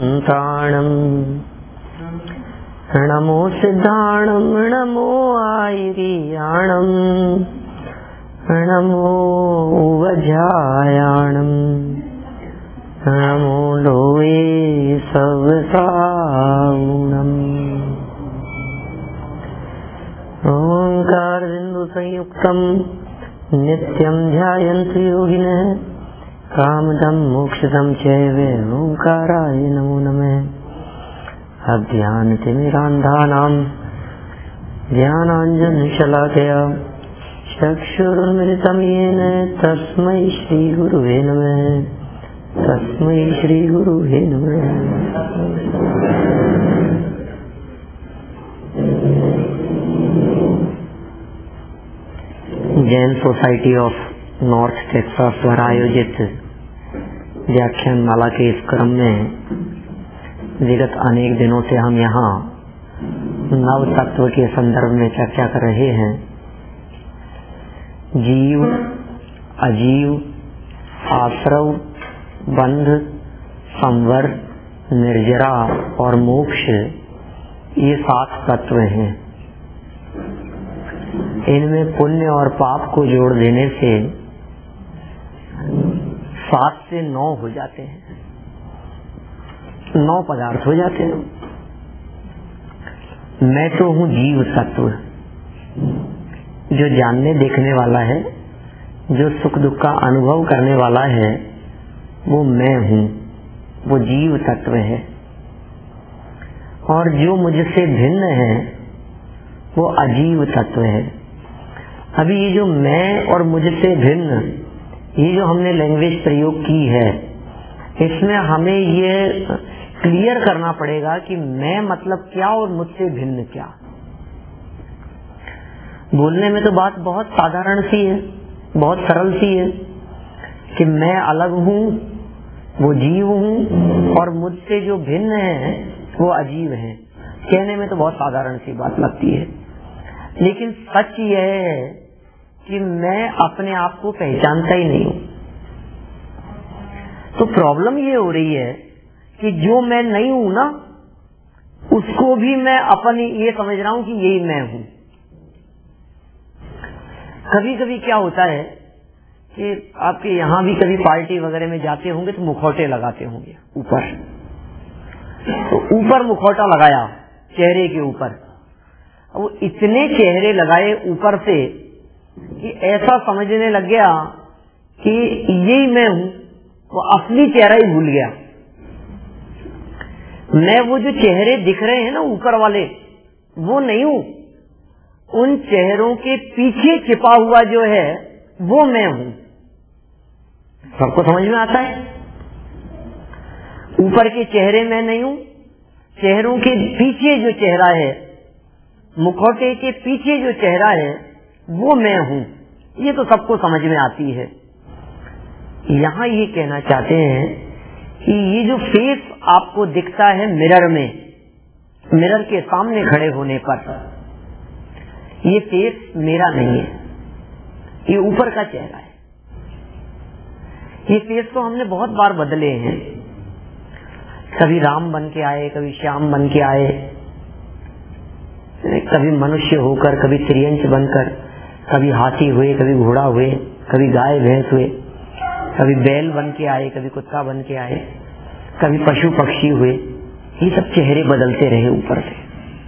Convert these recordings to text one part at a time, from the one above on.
संताणम् नमो सिद्धाणम् नमो आयुर्याणम् नमो वज्रायाणम् नमो लोये सवसागुणम्। ओंकार बिंदु संयुक्तम् नित्यं ध्यायन्ति योगिनः कामदं मोक्षदं चैव ओंकाराय नमो नमः। अज्ञानतिमिरान्धानां ज्ञानाञ्जनशलाकया चक्षुरुन्मिलितं येन तस्मै श्रीगुरुवे नमः। तस्मै श्रीगुरुवे नमः। Jain society of North Texas द्वारा आयोजित व्याख्यान माला के इस क्रम में विगत अनेक दिनों से हम यहाँ नव तत्व के संदर्भ में चर्चा कर रहे हैं। जीव, अजीव, आश्रव, बंध, संवर, निर्जरा और मोक्ष, ये 7 तत्व हैं। इनमें पुण्य और पाप को जोड़ देने से 7 से 9 हो जाते हैं, 9 पदार्थ हो जाते हैं। मैं तो हूँ जीव तत्व, जो जानने देखने वाला है, जो सुख दुख का अनुभव करने वाला है, वो मैं हूँ, वो जीव तत्व है। और जो मुझसे भिन्न है वो अजीव तत्व है। अभी ये जो मैं और मुझसे भिन्न, ये जो हमने लैंग्वेज प्रयोग की है, इसमें हमें ये क्लियर करना पड़ेगा कि मैं मतलब क्या और मुझसे भिन्न क्या। बोलने में तो बात बहुत साधारण सी है, बहुत सरल सी है कि मैं अलग हूँ, वो जीव हूँ, और मुझसे जो भिन्न है वो अजीव है। कहने में तो बहुत साधारण सी बात लगती है, लेकिन सच यह है कि मैं अपने आप को पहचानता ही नहीं हूँ। तो प्रॉब्लम ये हो रही है कि जो मैं नहीं हूँ ना, उसको भी मैं अपनी ये समझ रहा हूँ कि यही मैं हूँ। कभी कभी क्या होता है कि आपके यहाँ भी कभी पार्टी वगैरह में जाते होंगे तो मुखौटे लगाते होंगे ऊपर। तो ऊपर मुखौटा लगाया चेहरे के ऊपर, वो इतने चेहरे लगाए ऊपर से कि ऐसा समझने लग गया कि यही मैं हूँ, वो असली चेहरा ही भूल गया। मैं वो जो चेहरे दिख रहे हैं ना ऊपर वाले, वो नहीं हूँ। उन चेहरों के पीछे छिपा हुआ जो है वो मैं हूँ। सबको समझ में आता है? ऊपर के चेहरे मैं नहीं हूँ, चेहरों के पीछे जो चेहरा है, मुखौटे के पीछे जो चेहरा है, वो मैं हूँ। ये तो सबको समझ में आती है। यहाँ ये कहना चाहते हैं कि ये जो फेस आपको दिखता है मिरर में, मिरर के सामने खड़े होने पर, ये फेस मेरा नहीं है, ये ऊपर का चेहरा है। ये फेस तो हमने बहुत बार बदले हैं। कभी राम बन के आए, कभी श्याम बन के आए, कभी मनुष्य होकर, कभी त्रियंच बनकर, कभी हाथी हुए, कभी घोड़ा हुए, कभी गाय भैंस हुए, कभी बैल बन के आए, कभी कुत्ता बन के आए, कभी पशु पक्षी हुए। ये सब चेहरे बदलते रहे ऊपर से।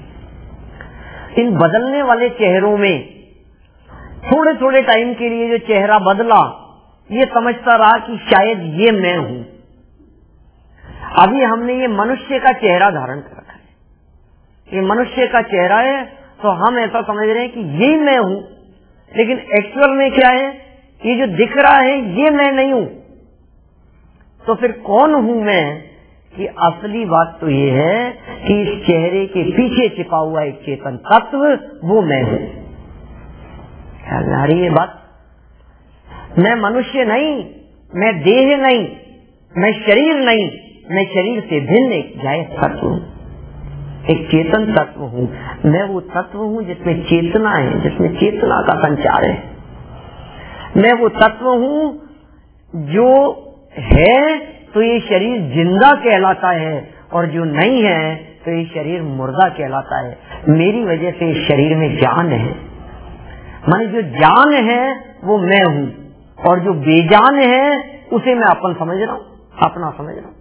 इन बदलने वाले चेहरों में थोड़े थोड़े टाइम के लिए जो चेहरा बदला, ये समझता रहा कि शायद ये मैं हूं। अभी हमने ये मनुष्य का चेहरा धारण कर रखा है, ये मनुष्य का चेहरा है, तो हम ऐसा समझ रहे हैं कि यही मैं हूं। लेकिन एक्चुअल में क्या है, ये जो दिख रहा है ये मैं नहीं हूं। तो फिर कौन हूं मैं? कि असली बात तो ये है कि इस चेहरे के पीछे छिपा हुआ एक चेतन तत्व, वो मैं हूं। ख्याल आ रही है बात? मैं मनुष्य नहीं, मैं देह नहीं, मैं शरीर नहीं, मैं शरीर से भिन्न एक जायज तत्व हूं, एक चेतन तत्व हूं। मैं वो तत्व हूं जिसमें चेतना है, जिसमें चेतना का संचार है। मैं वो तत्व हूं जो है तो ये शरीर जिंदा कहलाता है, और जो नहीं है तो ये शरीर मुर्दा कहलाता है। मेरी वजह से इस शरीर में जान है, माने जो जान है वो मैं हूँ, और जो बेजान है उसे मैं अपन समझ रहा हूँ, अपना समझ रहा हूँ।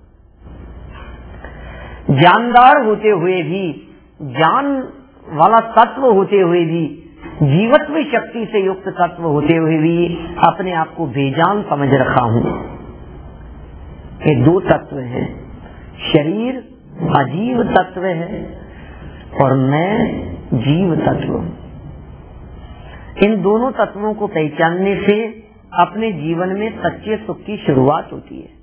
जानदार होते हुए भी, जान वाला तत्व होते हुए भी, जीवत्व शक्ति से युक्त तत्व होते हुए भी अपने आप को बेजान समझ रखा हूँ। ये दो तत्व हैं, शरीर अजीव तत्व है और मैं जीव तत्व। इन दोनों तत्वों को पहचानने से अपने जीवन में सच्चे सुख की शुरुआत होती है।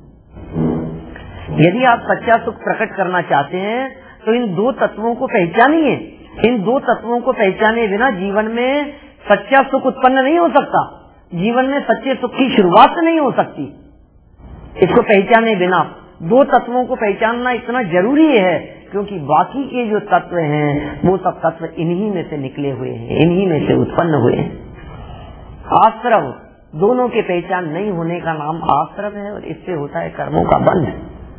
यदि आप सच्चा सुख प्रकट करना चाहते हैं तो इन दो तत्वों को पहचानिए। इन दो तत्वों को पहचाने बिना जीवन में सच्चा सुख उत्पन्न नहीं हो सकता, जीवन में सच्चे सुख की शुरुआत नहीं हो सकती। इसको पहचाने बिना दो तत्वों को पहचानना इतना जरूरी है, क्योंकि बाकी के जो तत्व हैं वो सब तत्व इन्हीं में से निकले हुए हैं, इन्हीं में से उत्पन्न हुए हैं। आश्रव दोनों के पहचान नहीं होने का नाम आश्रव है, और इससे होता है कर्मों का बंध।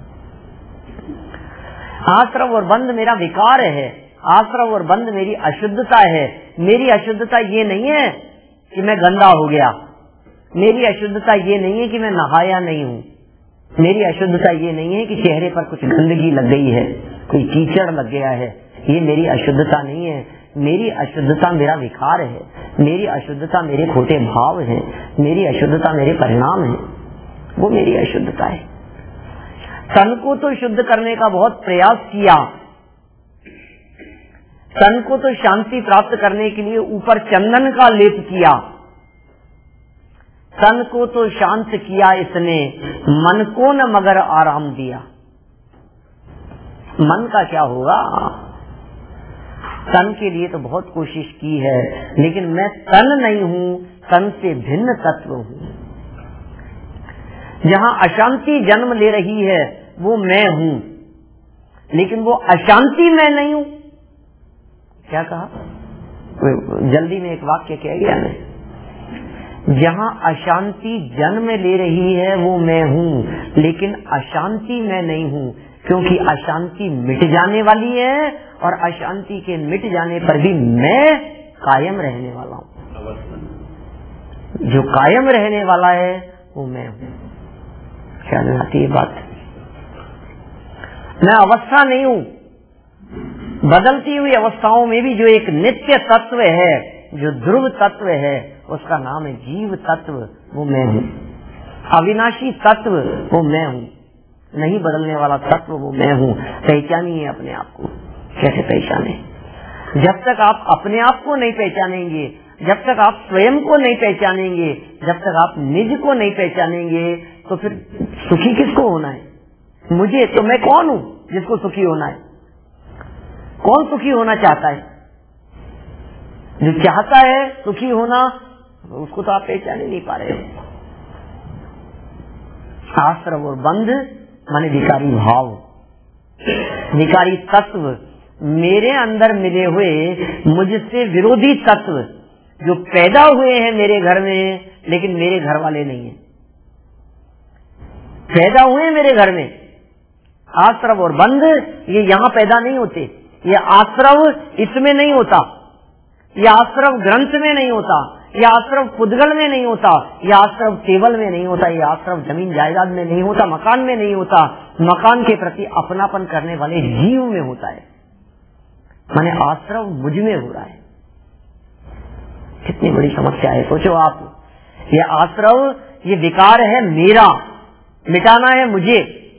आश्रव और बंध मेरा विकार है, आश्रव और बंध मेरी अशुद्धता है। मेरी अशुद्धता ये नहीं है कि मैं गंदा हो गया, मेरी अशुद्धता ये नहीं है कि मैं नहाया नहीं हूँ, मेरी अशुद्धता ये नहीं है कि चेहरे पर कुछ गंदगी लग गई है, कोई कीचड़ लग गया है, ये मेरी अशुद्धता नहीं है। मेरी अशुद्धता मेरा विकार है, मेरी अशुद्धता मेरे खोटे भाव है, मेरी अशुद्धता मेरे परिणाम है, वो मेरी अशुद्धता है। तन को तो शुद्ध करने का बहुत प्रयास किया, तन को तो शांति प्राप्त करने के लिए ऊपर चंदन का लेप किया, तन को तो शांत किया इसने, मन को न मगर आराम दिया। मन का क्या होगा? तन के लिए तो बहुत कोशिश की है, लेकिन मैं तन नहीं हूँ, तन से भिन्न तत्व हूँ। जहाँ अशांति जन्म ले रही है वो मैं हूँ, लेकिन वो अशांति मैं नहीं हूँ। क्या कहा? जल्दी में एक वाक्य कह गया मैं। जहाँ अशांति जन्म ले रही है वो मैं हूँ, लेकिन अशांति मैं नहीं हूँ, क्योंकि अशांति मिट जाने वाली है और अशांति के मिट जाने पर भी मैं कायम रहने वाला हूँ। जो कायम रहने वाला है वो मैं हूँ। ख्याल में आती है बात? मैं अवस्था नहीं हूँ, बदलती हुई अवस्थाओं में भी जो एक नित्य तत्व है, जो ध्रुव तत्व है, उसका नाम है जीव तत्व, वो मैं हूँ। अविनाशी तत्व वो मैं हूँ, नहीं बदलने वाला तत्व वो मैं हूँ। पहचानिए अपने आप को। कैसे पहचाने? जब तक आप अपने आप को नहीं पहचानेंगे, जब तक आप स्वयं को नहीं पहचानेंगे, जब तक आप निज को नहीं पहचानेंगे, तो फिर सुखी किसको होना है? मुझे तो मैं कौन हूँ जिसको सुखी होना है? कौन सुखी होना चाहता है? जो चाहता है सुखी होना, उसको तो आप पहचान ही नहीं पा रहे हो। आश्रव और बंध माने विकारी भाव, विकारी तत्व, मेरे अंदर मिले हुए मुझसे विरोधी तत्व जो पैदा हुए हैं मेरे घर में, लेकिन मेरे घर वाले नहीं है। पैदा हुए मेरे घर में। आश्रव और बंध ये यहाँ पैदा नहीं होते, ये आश्रव इसमें नहीं होता, ये आश्रव ग्रंथ में नहीं होता, ये आश्रव पुद्गल में नहीं होता, ये आश्रव टेबल में नहीं होता, ये आश्रव जमीन जायदाद में नहीं होता, मकान में नहीं होता, मकान के प्रति अपनापन करने वाले जीव में होता है। माने आश्रव मुझ में हो रहा है। कितनी बड़ी समस्या है, सोचो आप। ये आश्रव, ये विकार है मेरा, मिटाना है मुझे।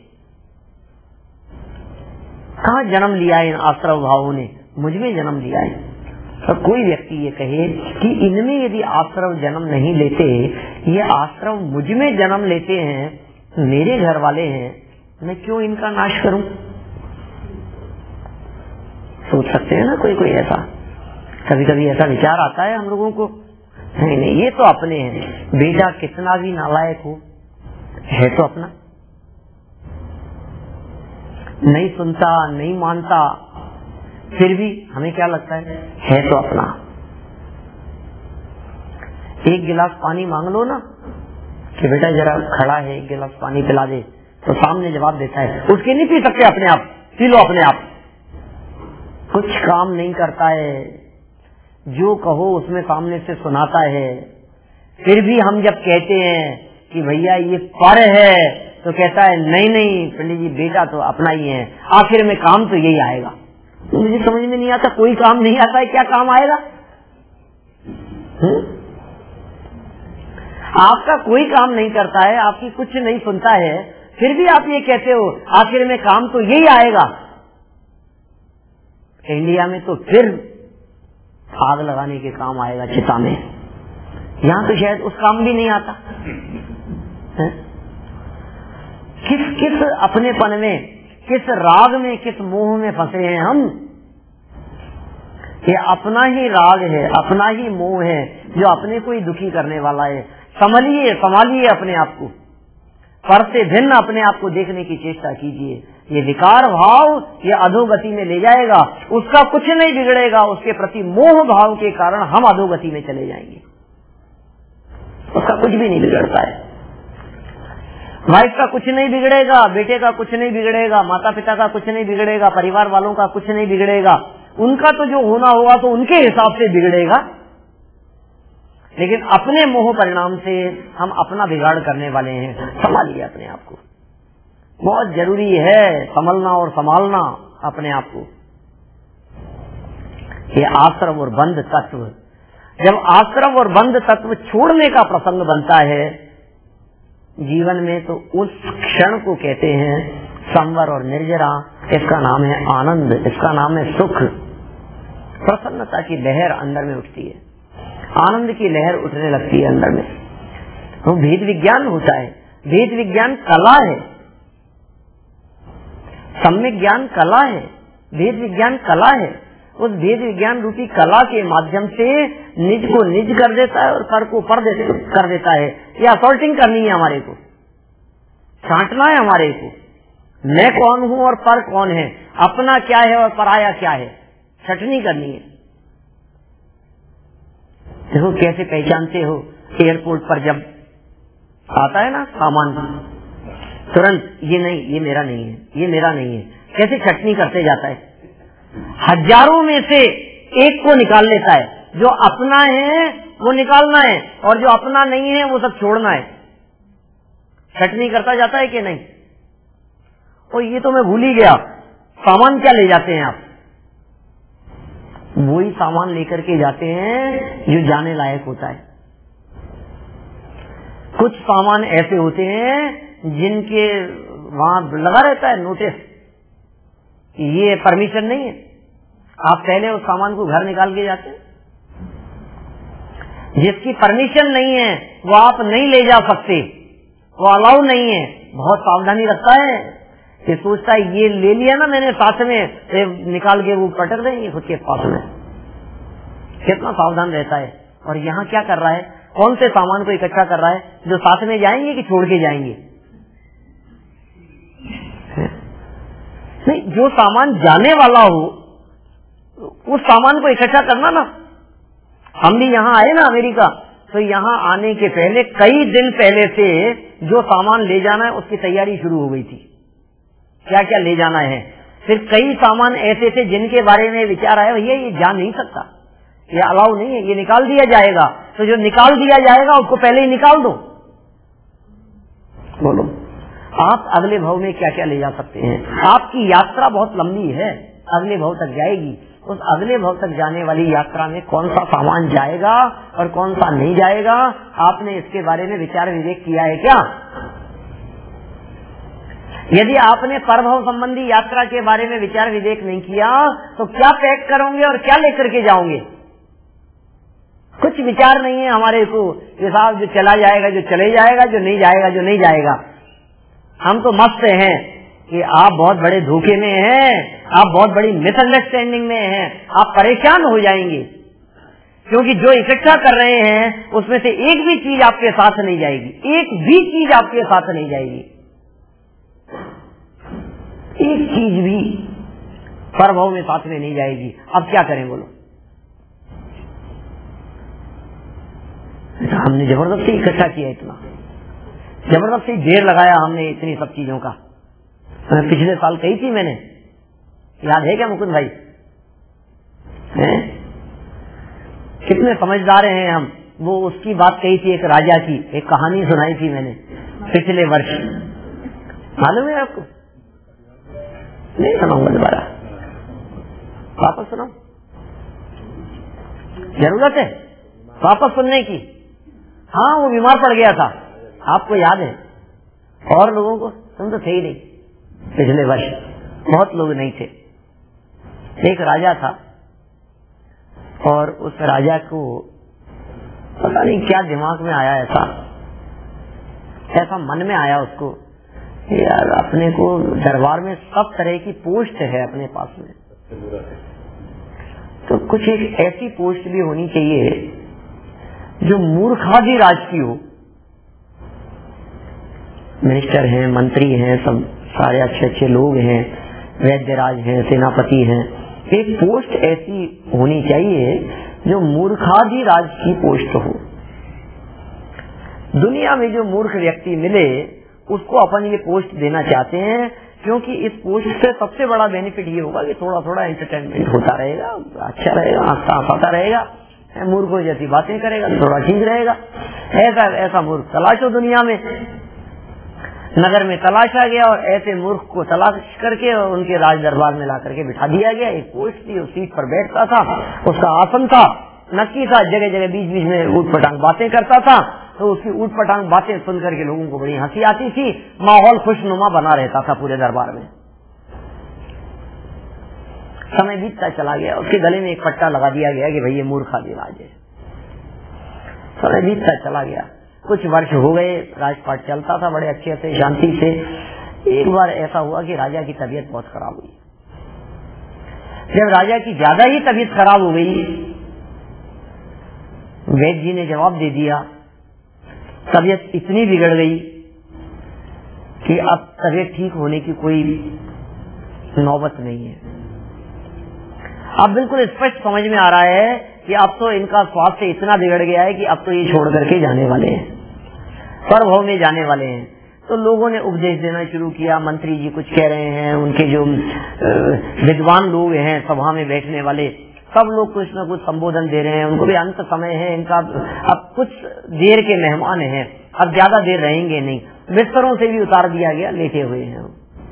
कहाँ जन्म लिया है इन आश्रव भावों ने? मुझ में जन्म लिया है। तो कोई व्यक्ति ये कहे कि इनमें यदि आश्रव जन्म नहीं लेते, ये आश्रव मुझ में जन्म लेते हैं, मेरे घर वाले हैं, मैं क्यों इनका नाश करूं? सोच सकते हैं ना कोई कोई ऐसा? कभी कभी ऐसा विचार आता है हम लोगों को। नहीं नहीं, ये तो अपने हैं। बेटा कितना भी नालायक हो, है तो अपना। नहीं सुनता, नहीं मानता, फिर भी हमें क्या लगता है तो अपना। एक गिलास पानी मांग लो ना कि बेटा जरा खड़ा है, एक गिलास पानी पिला दे, तो सामने जवाब देता है उसके नहीं पी सकते अपने आप, पी लो अपने आप। कुछ काम नहीं करता है, जो कहो उसमें सामने से सुनाता है। फिर भी हम जब कहते हैं कि भैया ये पर है तो कहता है नहीं नहीं पंडित जी बेटा तो अपना ही है, आखिर में काम तो यही आएगा। मुझे समझ में नहीं आता, कोई काम नहीं आता है, क्या काम आएगा? आपका कोई काम नहीं करता है, आपकी कुछ नहीं सुनता है, फिर भी आप ये कहते हो आखिर में काम तो यही आएगा। इंडिया में तो फिर आग लगाने के काम आएगा चिता में, यहाँ तो शायद उस काम भी नहीं आता है? किस अपनेपन में, किस राग में, किस मोह में फंसे हैं हम। ये अपना ही राग है, अपना ही मोह है जो अपने को ही दुखी करने वाला है। संभालिए अपने आप को, पर से भिन्न अपने आप को देखने की चेष्टा कीजिए। ये विकार भाव ये अधोगति में ले जाएगा, उसका कुछ नहीं बिगड़ेगा, उसके प्रति मोह भाव के कारण हम अधोगति में चले जाएंगे, उसका कुछ भी नहीं बिगड़ता है। वाइफ का कुछ नहीं बिगड़ेगा, बेटे का कुछ नहीं बिगड़ेगा, माता पिता का कुछ नहीं बिगड़ेगा, परिवार वालों का कुछ नहीं बिगड़ेगा, उनका तो जो होना होगा तो उनके हिसाब से बिगड़ेगा। लेकिन अपने मोह परिणाम से हम अपना बिगाड़ करने वाले हैं। संभालिए अपने आप को, बहुत जरूरी है संभलना और संभालना अपने आप को। ये आश्रम और बंध तत्व, जब आश्रम और बंध तत्व छोड़ने का प्रसंग बनता है जीवन में, तो उस क्षण को कहते हैं संवर और निर्जरा। इसका नाम है आनंद, इसका नाम है सुख। प्रसन्नता की लहर अंदर में उठती है, आनंद की लहर उठने लगती है अंदर में। वो भेद विज्ञान होता है, भेद विज्ञान कला है, सम्यक ज्ञान कला है, भेद विज्ञान कला है। उस भेद विज्ञान रूपी कला के माध्यम से निज को निज कर देता है और पर को पर कर देता है। ये असॉल्टिंग करनी है हमारे को, छांटना है हमारे को, मैं कौन हूँ और पर कौन है, अपना क्या है और पराया क्या है, छटनी करनी है। देखो कैसे पहचानते हो, एयरपोर्ट पर जब आता है ना सामान, तुरंत ये नहीं, ये मेरा नहीं है, ये मेरा नहीं है, कैसे छटनी करते जाता है। हजारों में से एक को निकाल लेता है, जो अपना है वो निकालना है और जो अपना नहीं है वो सब छोड़ना है। छटनी करता जाता है कि नहीं? और ये तो मैं भूल ही गया, सामान क्या ले जाते हैं आप? वही सामान लेकर के जाते हैं जो जाने लायक होता है। कुछ सामान ऐसे होते हैं जिनके वहां लगा रहता है नोटिस, ये परमिशन नहीं है, आप पहले उस सामान को घर निकाल के जाते हैं। जिसकी परमिशन नहीं है वो आप नहीं ले जा सकते, वो अलाउ नहीं है। बहुत सावधानी रखता है, ये सोचता है ये ले लिया ना मैंने साथ में, निकाल के वो पटक देंगे खुद के पास में। कितना सावधान रहता है। और यहाँ क्या कर रहा है, कौन से सामान को इकट्ठा कर रहा है, जो साथ में जाएंगे कि छोड़ के जाएंगे? नहीं, जो सामान जाने वाला हो उस सामान को इकट्ठा करना ना। हम भी यहाँ आए ना अमेरिका, तो यहाँ आने के पहले कई दिन पहले से जो सामान ले जाना है उसकी तैयारी शुरू हो गई थी, क्या क्या ले जाना है। फिर कई सामान ऐसे थे जिनके बारे में विचार आया भैया ये जा नहीं सकता, ये अलाउ नहीं है, ये निकाल दिया जाएगा। तो जो निकाल दिया जाएगा उसको पहले ही निकाल दो। बोलो आप अगले भाव में क्या क्या ले जा सकते हैं? आपकी यात्रा बहुत लंबी है, अगले भाव तक जाएगी। उस अगले भाव तक जाने वाली यात्रा में कौन सा सामान जाएगा और कौन सा नहीं जाएगा, आपने इसके बारे में विचार विवेक किया है क्या? यदि आपने परभव संबंधी यात्रा के बारे में विचार विवेक नहीं किया तो क्या पैक करोगे और क्या लेकर के जाओगे? कुछ विचार नहीं है हमारे को, ये साहब जो चला जाएगा जो चले जाएगा, जो नहीं जाएगा जो नहीं जाएगा। हम तो मस्त हैं कि आप बहुत बड़े धोखे में हैं, आप बहुत बड़ी मिसअंडरस्टैंडिंग में हैं, आप परेशान हो जाएंगे क्योंकि जो इकट्ठा कर रहे हैं उसमें से एक भी चीज आपके साथ नहीं जाएगी, एक भी चीज आपके साथ नहीं जाएगी, एक चीज भी परभव में साथ में नहीं जाएगी। अब क्या करें बोलो? हमने जबरदस्ती इकट्ठा किया इतना, जबरदस्ती ढेर लगाया हमने इतनी सब चीजों का। पिछले साल कही थी मैंने, याद है क्या मुकुंद भाई? कितने समझदार हैं हम। वो उसकी बात कही थी, एक राजा की एक कहानी सुनाई थी मैंने पिछले वर्ष, मालूम है आपको? नहीं सुनाऊंगा दोबारा, वापस सुनाओ, जरूरत है वापस सुनने की। हाँ, वो बीमार पड़ गया था, आपको याद है? और लोगों को, तुम तो थे ही नहीं पिछले वर्ष, बहुत लोग नहीं थे। एक राजा था और उस राजा को पता नहीं क्या दिमाग में आया, ऐसा मन में आया उसको, यार अपने को दरबार में सब तरह की पोस्ट है अपने पास में, तो कुछ एक ऐसी पोस्ट भी होनी चाहिए जो मूर्खाधिराज की हो। मिनिस्टर हैं, मंत्री हैं, सब सारे अच्छे अच्छे लोग हैं, वैद्यराज हैं, सेनापति हैं, एक पोस्ट ऐसी होनी चाहिए जो मूर्खाधिराज की पोस्ट हो। दुनिया में जो मूर्ख व्यक्ति मिले उसको अपन ये पोस्ट देना चाहते हैं, क्योंकि इस पोस्ट से सबसे बड़ा बेनिफिट ये होगा कि थोड़ा थोड़ा एंटरटेनमेंट होता रहेगा, अच्छा रहेगा, हंसता हंसाता रहेगा, मूर्खों जैसी बातें करेगा, थोड़ा ठीक रहेगा। ऐसा मूर्ख तलाशो दुनिया में। नगर में तलाशा गया और ऐसे मूर्ख को तलाश करके और उनके राज दरबार में ला करके बिठा दिया गया। एक पोस्ट थी, उस सीट पर बैठता था, उसका आसन था, नक्की था, जगह जगह बीच बीच में ऊट पटांग बातें करता था, तो उसकी ऊट पटांग बातें सुन करके लोगों को बड़ी हंसी आती थी, माहौल खुशनुमा बना रहता था पूरे दरबार में। समय बीतता चला गया, उसके गले में एक पट्टा लगा दिया गया कि भाई ये मूर्खाधिराज है। समय बीतता चला गया, कुछ वर्ष हो गए, राजपाट चलता था बड़े अच्छे से, शांति से। एक बार ऐसा हुआ कि राजा की तबीयत बहुत खराब हुई। जब राजा की ज्यादा ही तबीयत खराब हो गई, वैद्य जी ने जवाब दे दिया, तबीयत इतनी बिगड़ गई कि अब तबीयत ठीक होने की कोई नौबत नहीं है। अब बिल्कुल स्पष्ट समझ में आ रहा है कि अब तो इनका स्वास्थ्य इतना बिगड़ गया है कि अब तो ये छोड़ करके जाने वाले हैं, परभव में जाने वाले हैं। तो लोगों ने उपदेश देना शुरू किया, मंत्री जी कुछ कह रहे हैं, उनके जो विद्वान लोग हैं सभा में बैठने वाले, सब लोग कुछ न कुछ संबोधन दे रहे हैं, उनको भी अंत समय है इनका, अब कुछ देर के मेहमान हैं, अब ज्यादा देर रहेंगे नहीं। बिस्तरों से भी उतार दिया गया, लेटे हुए हैं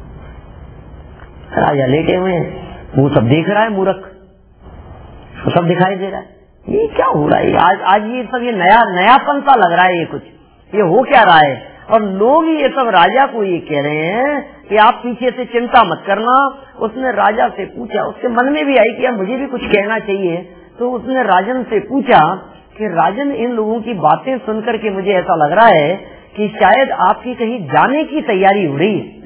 राजा, लेटे हुए हैं, वो सब देख रहा है मूर्ख, तो सब दिखाई दे रहा है, ये क्या हो रहा है आज ये सब, ये नयापन सा लग रहा है, ये कुछ ये हो क्या रहा है। और लोग ये सब राजा को ये कह रहे हैं कि आप पीछे से चिंता मत करना। उसने राजा से पूछा, उसके मन में भी आई कि मुझे भी कुछ कहना चाहिए, तो उसने राजन से पूछा कि राजन, इन लोगों की बातें सुनकर के मुझे ऐसा लग रहा है कि शायद आपकी कहीं जाने की तैयारी हो रही है।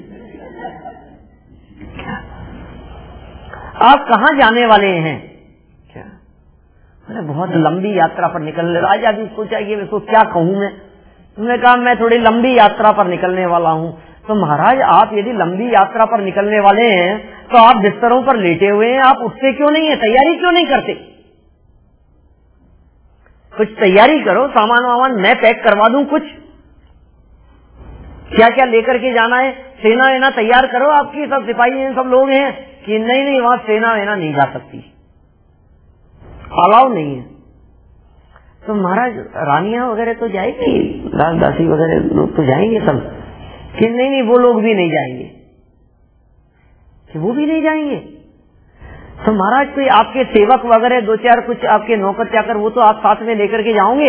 आप कहाँ जाने वाले हैं? बहुत लंबी यात्रा पर निकलने। राजा भी सोचा कि मैं तो क्या कहूँ मैं। तुमने कहा मैं थोड़ी लंबी यात्रा पर निकलने वाला हूँ। तो महाराज, आप यदि लंबी यात्रा पर निकलने वाले हैं तो आप बिस्तरों पर लेटे हुए हैं, आप उठते क्यों नहीं है, तैयारी क्यों नहीं करते? कुछ तैयारी करो, सामान वामान मैं पैक करवा दूं, कुछ क्या क्या लेकर के जाना है, सेना वेना तैयार करो, आपकी सब सिपाही हैं, सब लोग हैं। कि नहीं, वहां सेना वेना नहीं जा सकती, अलाउ नहीं है। तो महाराज, रानियां वगैरह तो जाएंगी, दास दासी वगैरह लोग तो जाएंगे सब। कि नहीं, वो लोग भी नहीं जाएंगे, कि वो भी नहीं जाएंगे। तो महाराज, कोई आपके सेवक वगैरह दो चार कुछ आपके नौकर चाकर, वो तो आप साथ में लेकर के जाओगे?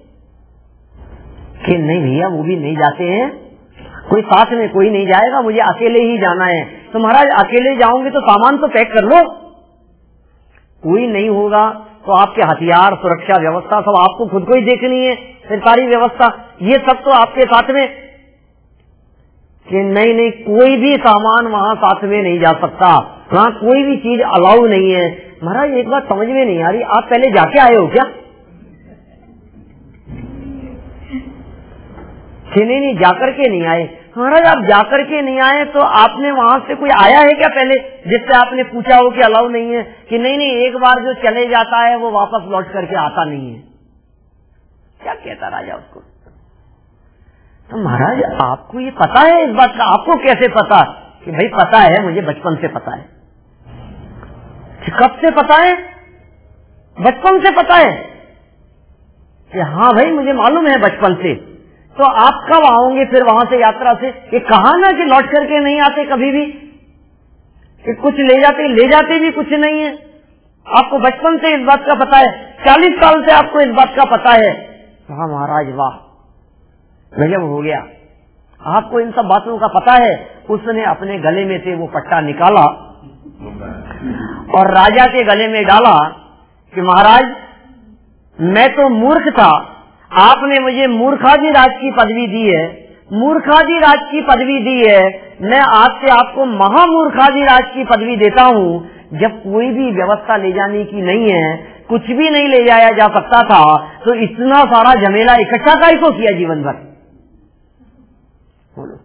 कि नहीं भैया, वो भी नहीं जाते हैं, कोई साथ में कोई नहीं जाएगा, मुझे अकेले ही जाना है। तो महाराज, अकेले जाओगे तो सामान तो पैक कर लो। कोई नहीं होगा तो आपके हथियार, सुरक्षा व्यवस्था सब आपको खुद को ही देखनी है, फिर सारी व्यवस्था ये सब तो आपके साथ में। कि नहीं, कोई भी सामान वहां साथ में नहीं जा सकता, वहां कोई भी चीज अलाउ नहीं है। महाराज, एक बात समझ में नहीं आ रही, आप पहले जाके आए हो क्या? कि नहीं, जाकर के नहीं आए। महाराज, आप जाकर के नहीं आए तो आपने वहां से कोई आया है क्या पहले, जिससे आपने पूछा हो कि अलाउ नहीं है? कि नहीं, एक बार जो चले जाता है वो वापस लौट करके आता नहीं है। क्या कहता राजा उसको? तो महाराज आपको ये पता है इस बात का? आपको कैसे पता? कि भाई पता है, मुझे बचपन से पता है। कब से पता है? बचपन से पता है कि हाँ भाई मुझे मालूम है बचपन से। तो आप कब आओगे फिर वहां से यात्रा से? ये कहा ना कि लौट करके नहीं आते कभी भी, कि कुछ ले जाते भी कुछ नहीं है। आपको बचपन से इस बात का पता है, 40 साल से आपको इस बात का पता है। हाँ महाराज वाह, गजब हो गया, आपको इन सब बातों का पता है। उसने अपने गले में से वो पट्टा निकाला और राजा के गले में डाला कि महाराज मैं तो मूर्ख था, आपने मुझे मूर्खाधिराज की पदवी दी है, मूर्खाधिराज की पदवी दी है। मैं आज से आपको महामूर्खाधिराज की पदवी देता हूँ। जब कोई भी व्यवस्था ले जाने की नहीं है, कुछ भी नहीं ले जाया जा सकता था, तो इतना सारा झमेला इकट्ठा काहे को किया जीवन भर? बोलो।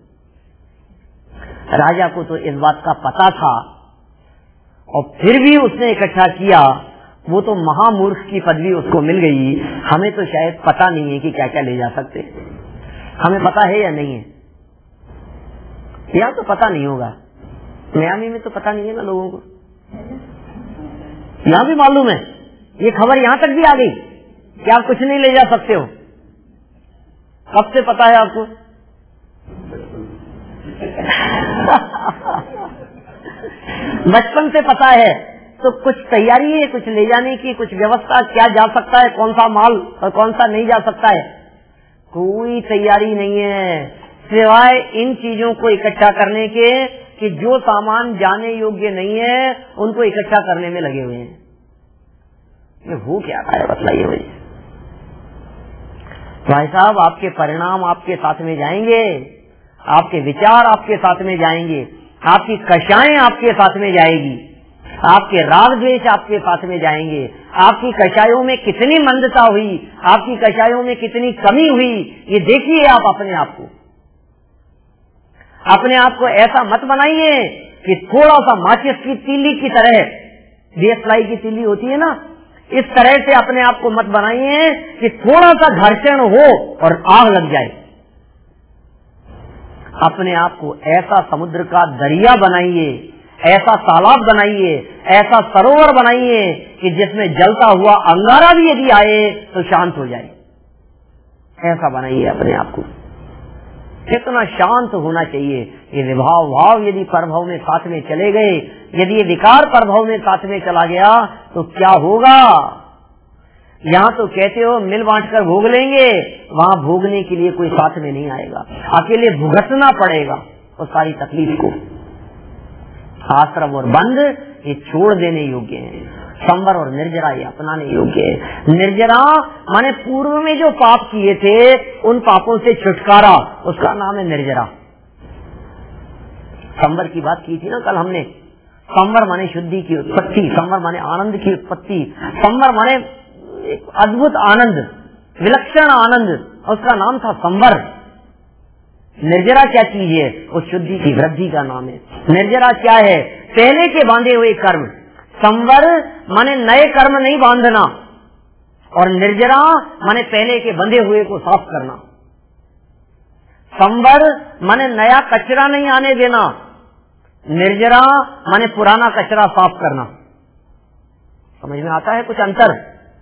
राजा को तो इस बात का पता था और फिर भी उसने इकट्ठा किया। वो तो महामूर्ख की पदवी उसको मिल गई। हमें तो शायद पता नहीं है कि क्या क्या ले जा सकते। हमें पता है या नहीं है? यहाँ तो पता नहीं होगा, मियामी में तो पता नहीं है ना लोगों को। यहाँ भी मालूम है, ये खबर यहाँ तक भी आ गई कि आप कुछ नहीं ले जा सकते हो। कब से पता है आपको? बचपन से पता है। तो कुछ तैयारी है कुछ ले जाने की, कुछ व्यवस्था, क्या जा सकता है, कौन सा माल और कौन सा नहीं जा सकता है? कोई तैयारी नहीं है सिवाय इन चीजों को इकट्ठा करने के कि जो सामान जाने योग्य नहीं है उनको इकट्ठा करने में लगे हुए हैं। ये हो क्या रहा है बतलाइए भाई। भाई साहब आपके परिणाम आपके साथ में जाएंगे, आपके विचार आपके साथ में जाएंगे, आपकी कषाएं आपके साथ में जाएगी, आपके राग द्वेष आपके साथ में जाएंगे। आपकी कषायों में कितनी मंदता हुई, आपकी कषायों में कितनी कमी हुई, ये देखिए आप अपने आप को। अपने आप को ऐसा मत बनाइए कि थोड़ा सा माचिस की तीली की तरह, देशलाई की तीली होती है ना, इस तरह से अपने आप को मत बनाइए कि थोड़ा सा घर्षण हो और आग लग जाए। अपने आप को ऐसा समुद्र का दरिया बनाइए, ऐसा तालाब बनाइए, ऐसा सरोवर बनाइए कि जिसमें जलता हुआ अंगारा भी यदि आए तो शांत हो जाए। ऐसा बनाइए अपने आप को। कितना शांत होना चाहिए। ये विभाव भाव यदि प्रभाव में साथ में चले गए, यदि ये विकार प्रभाव में साथ में चला गया तो क्या होगा? यहाँ तो कहते हो मिल बांट कर भोग लेंगे, वहाँ भोगने के लिए कोई साथ में नहीं आएगा, अकेले भुगतना पड़ेगा उस सारी तकलीफ को। आश्रम और बंध ये छोड़ देने योग्य है, संवर और निर्जरा ये अपनाने योग्य है। निर्जरा माने पूर्व में जो पाप किए थे उन पापों से छुटकारा, उसका नाम है निर्जरा। संवर की बात की थी ना कल हमने। संवर माने शुद्धि की उत्पत्ति, संवर माने आनंद की उत्पत्ति, संवर माने एक अद्भुत आनंद, विलक्षण आनंद, उसका नाम था संवर। निर्जरा क्या चीज है? उस शुद्धि की वृद्धि का नाम है। निर्जरा क्या है? पहले के बांधे हुए कर्म। संवर माने नए कर्म नहीं बांधना, और निर्जरा माने पहले के बंधे हुए को साफ करना। संवर माने नया कचरा नहीं आने देना, निर्जरा माने पुराना कचरा साफ करना। समझ में आता है कुछ अंतर?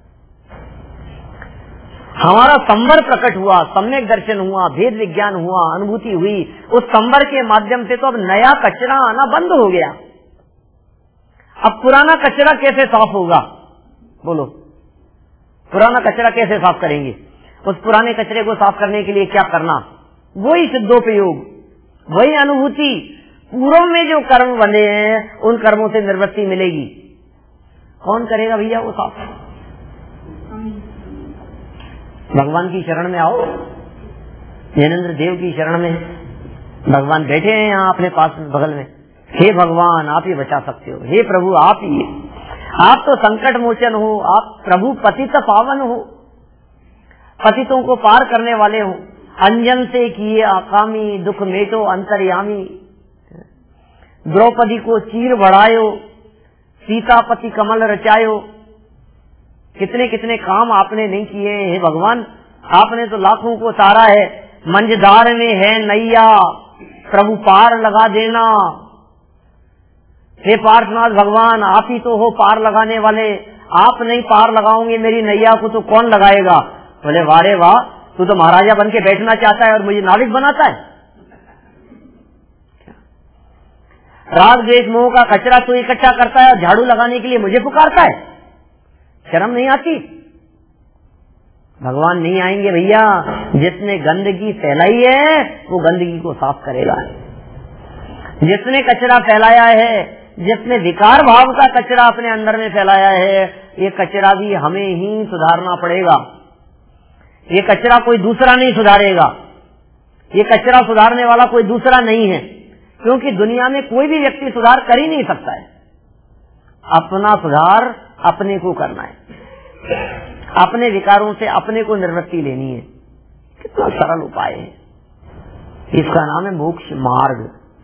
हमारा संवर प्रकट हुआ, सम्यक दर्शन हुआ, भेद विज्ञान हुआ, अनुभूति हुई, उस संवर के माध्यम से तो अब नया कचरा आना बंद हो गया। अब पुराना कचरा कैसे साफ होगा? बोलो, पुराना कचरा कैसे साफ करेंगे? उस पुराने कचरे को साफ करने के लिए क्या करना? वही सिद्धोपयोग, वही अनुभूति। पूर्व में जो कर्म बने हैं उन कर्मों से निवृत्ति मिलेगी। कौन करेगा भैया वो साफ? भगवान की शरण में आओ, जैनेन्द्र देव की शरण में। भगवान बैठे हैं यहाँ अपने पास बगल में। हे भगवान आप ही बचा सकते हो, हे प्रभु आप ही, आप तो संकट मोचन हो, आप प्रभु पतित पावन हो, पतितों को पार करने वाले हो। अंजन से किए आकामी, दुख मेटो अंतर्यामी। द्रौपदी को चीर बढ़ायो, सीतापति कमल रचायो। कितने कितने काम आपने नहीं किए हे भगवान। आपने तो लाखों को तारा है, मंझधार में है नैया, प्रभु पार लगा देना। हे पार्श्वनाथ भगवान, आप ही तो हो पार लगाने वाले, आप नहीं पार लगाओगे मेरी नैया को तो कौन लगाएगा। बोले वारे वाह, तू तो महाराजा बन के बैठना चाहता है और मुझे नाविक बनाता है। राग द्वेष मोह का कचरा तू इकट्ठा करता है और झाड़ू लगाने के लिए मुझे पुकारता है, शर्म नहीं आती। भगवान नहीं आएंगे भैया, जिसने गंदगी फैलाई है वो गंदगी को साफ करेगा। जिसने कचरा फैलाया है, जिसने विकार भाव का कचरा अपने अंदर में फैलाया है, ये कचरा भी हमें ही सुधारना पड़ेगा। ये कचरा कोई दूसरा नहीं सुधारेगा, ये कचरा सुधारने वाला कोई दूसरा नहीं है, क्योंकि दुनिया में कोई भी व्यक्ति सुधार कर ही नहीं सकता है। अपना सुधार अपने को करना है, अपने विकारों से अपने को निवृत्ति लेनी है। कितना सरल उपाय है, इसका नाम है मोक्ष मार्ग।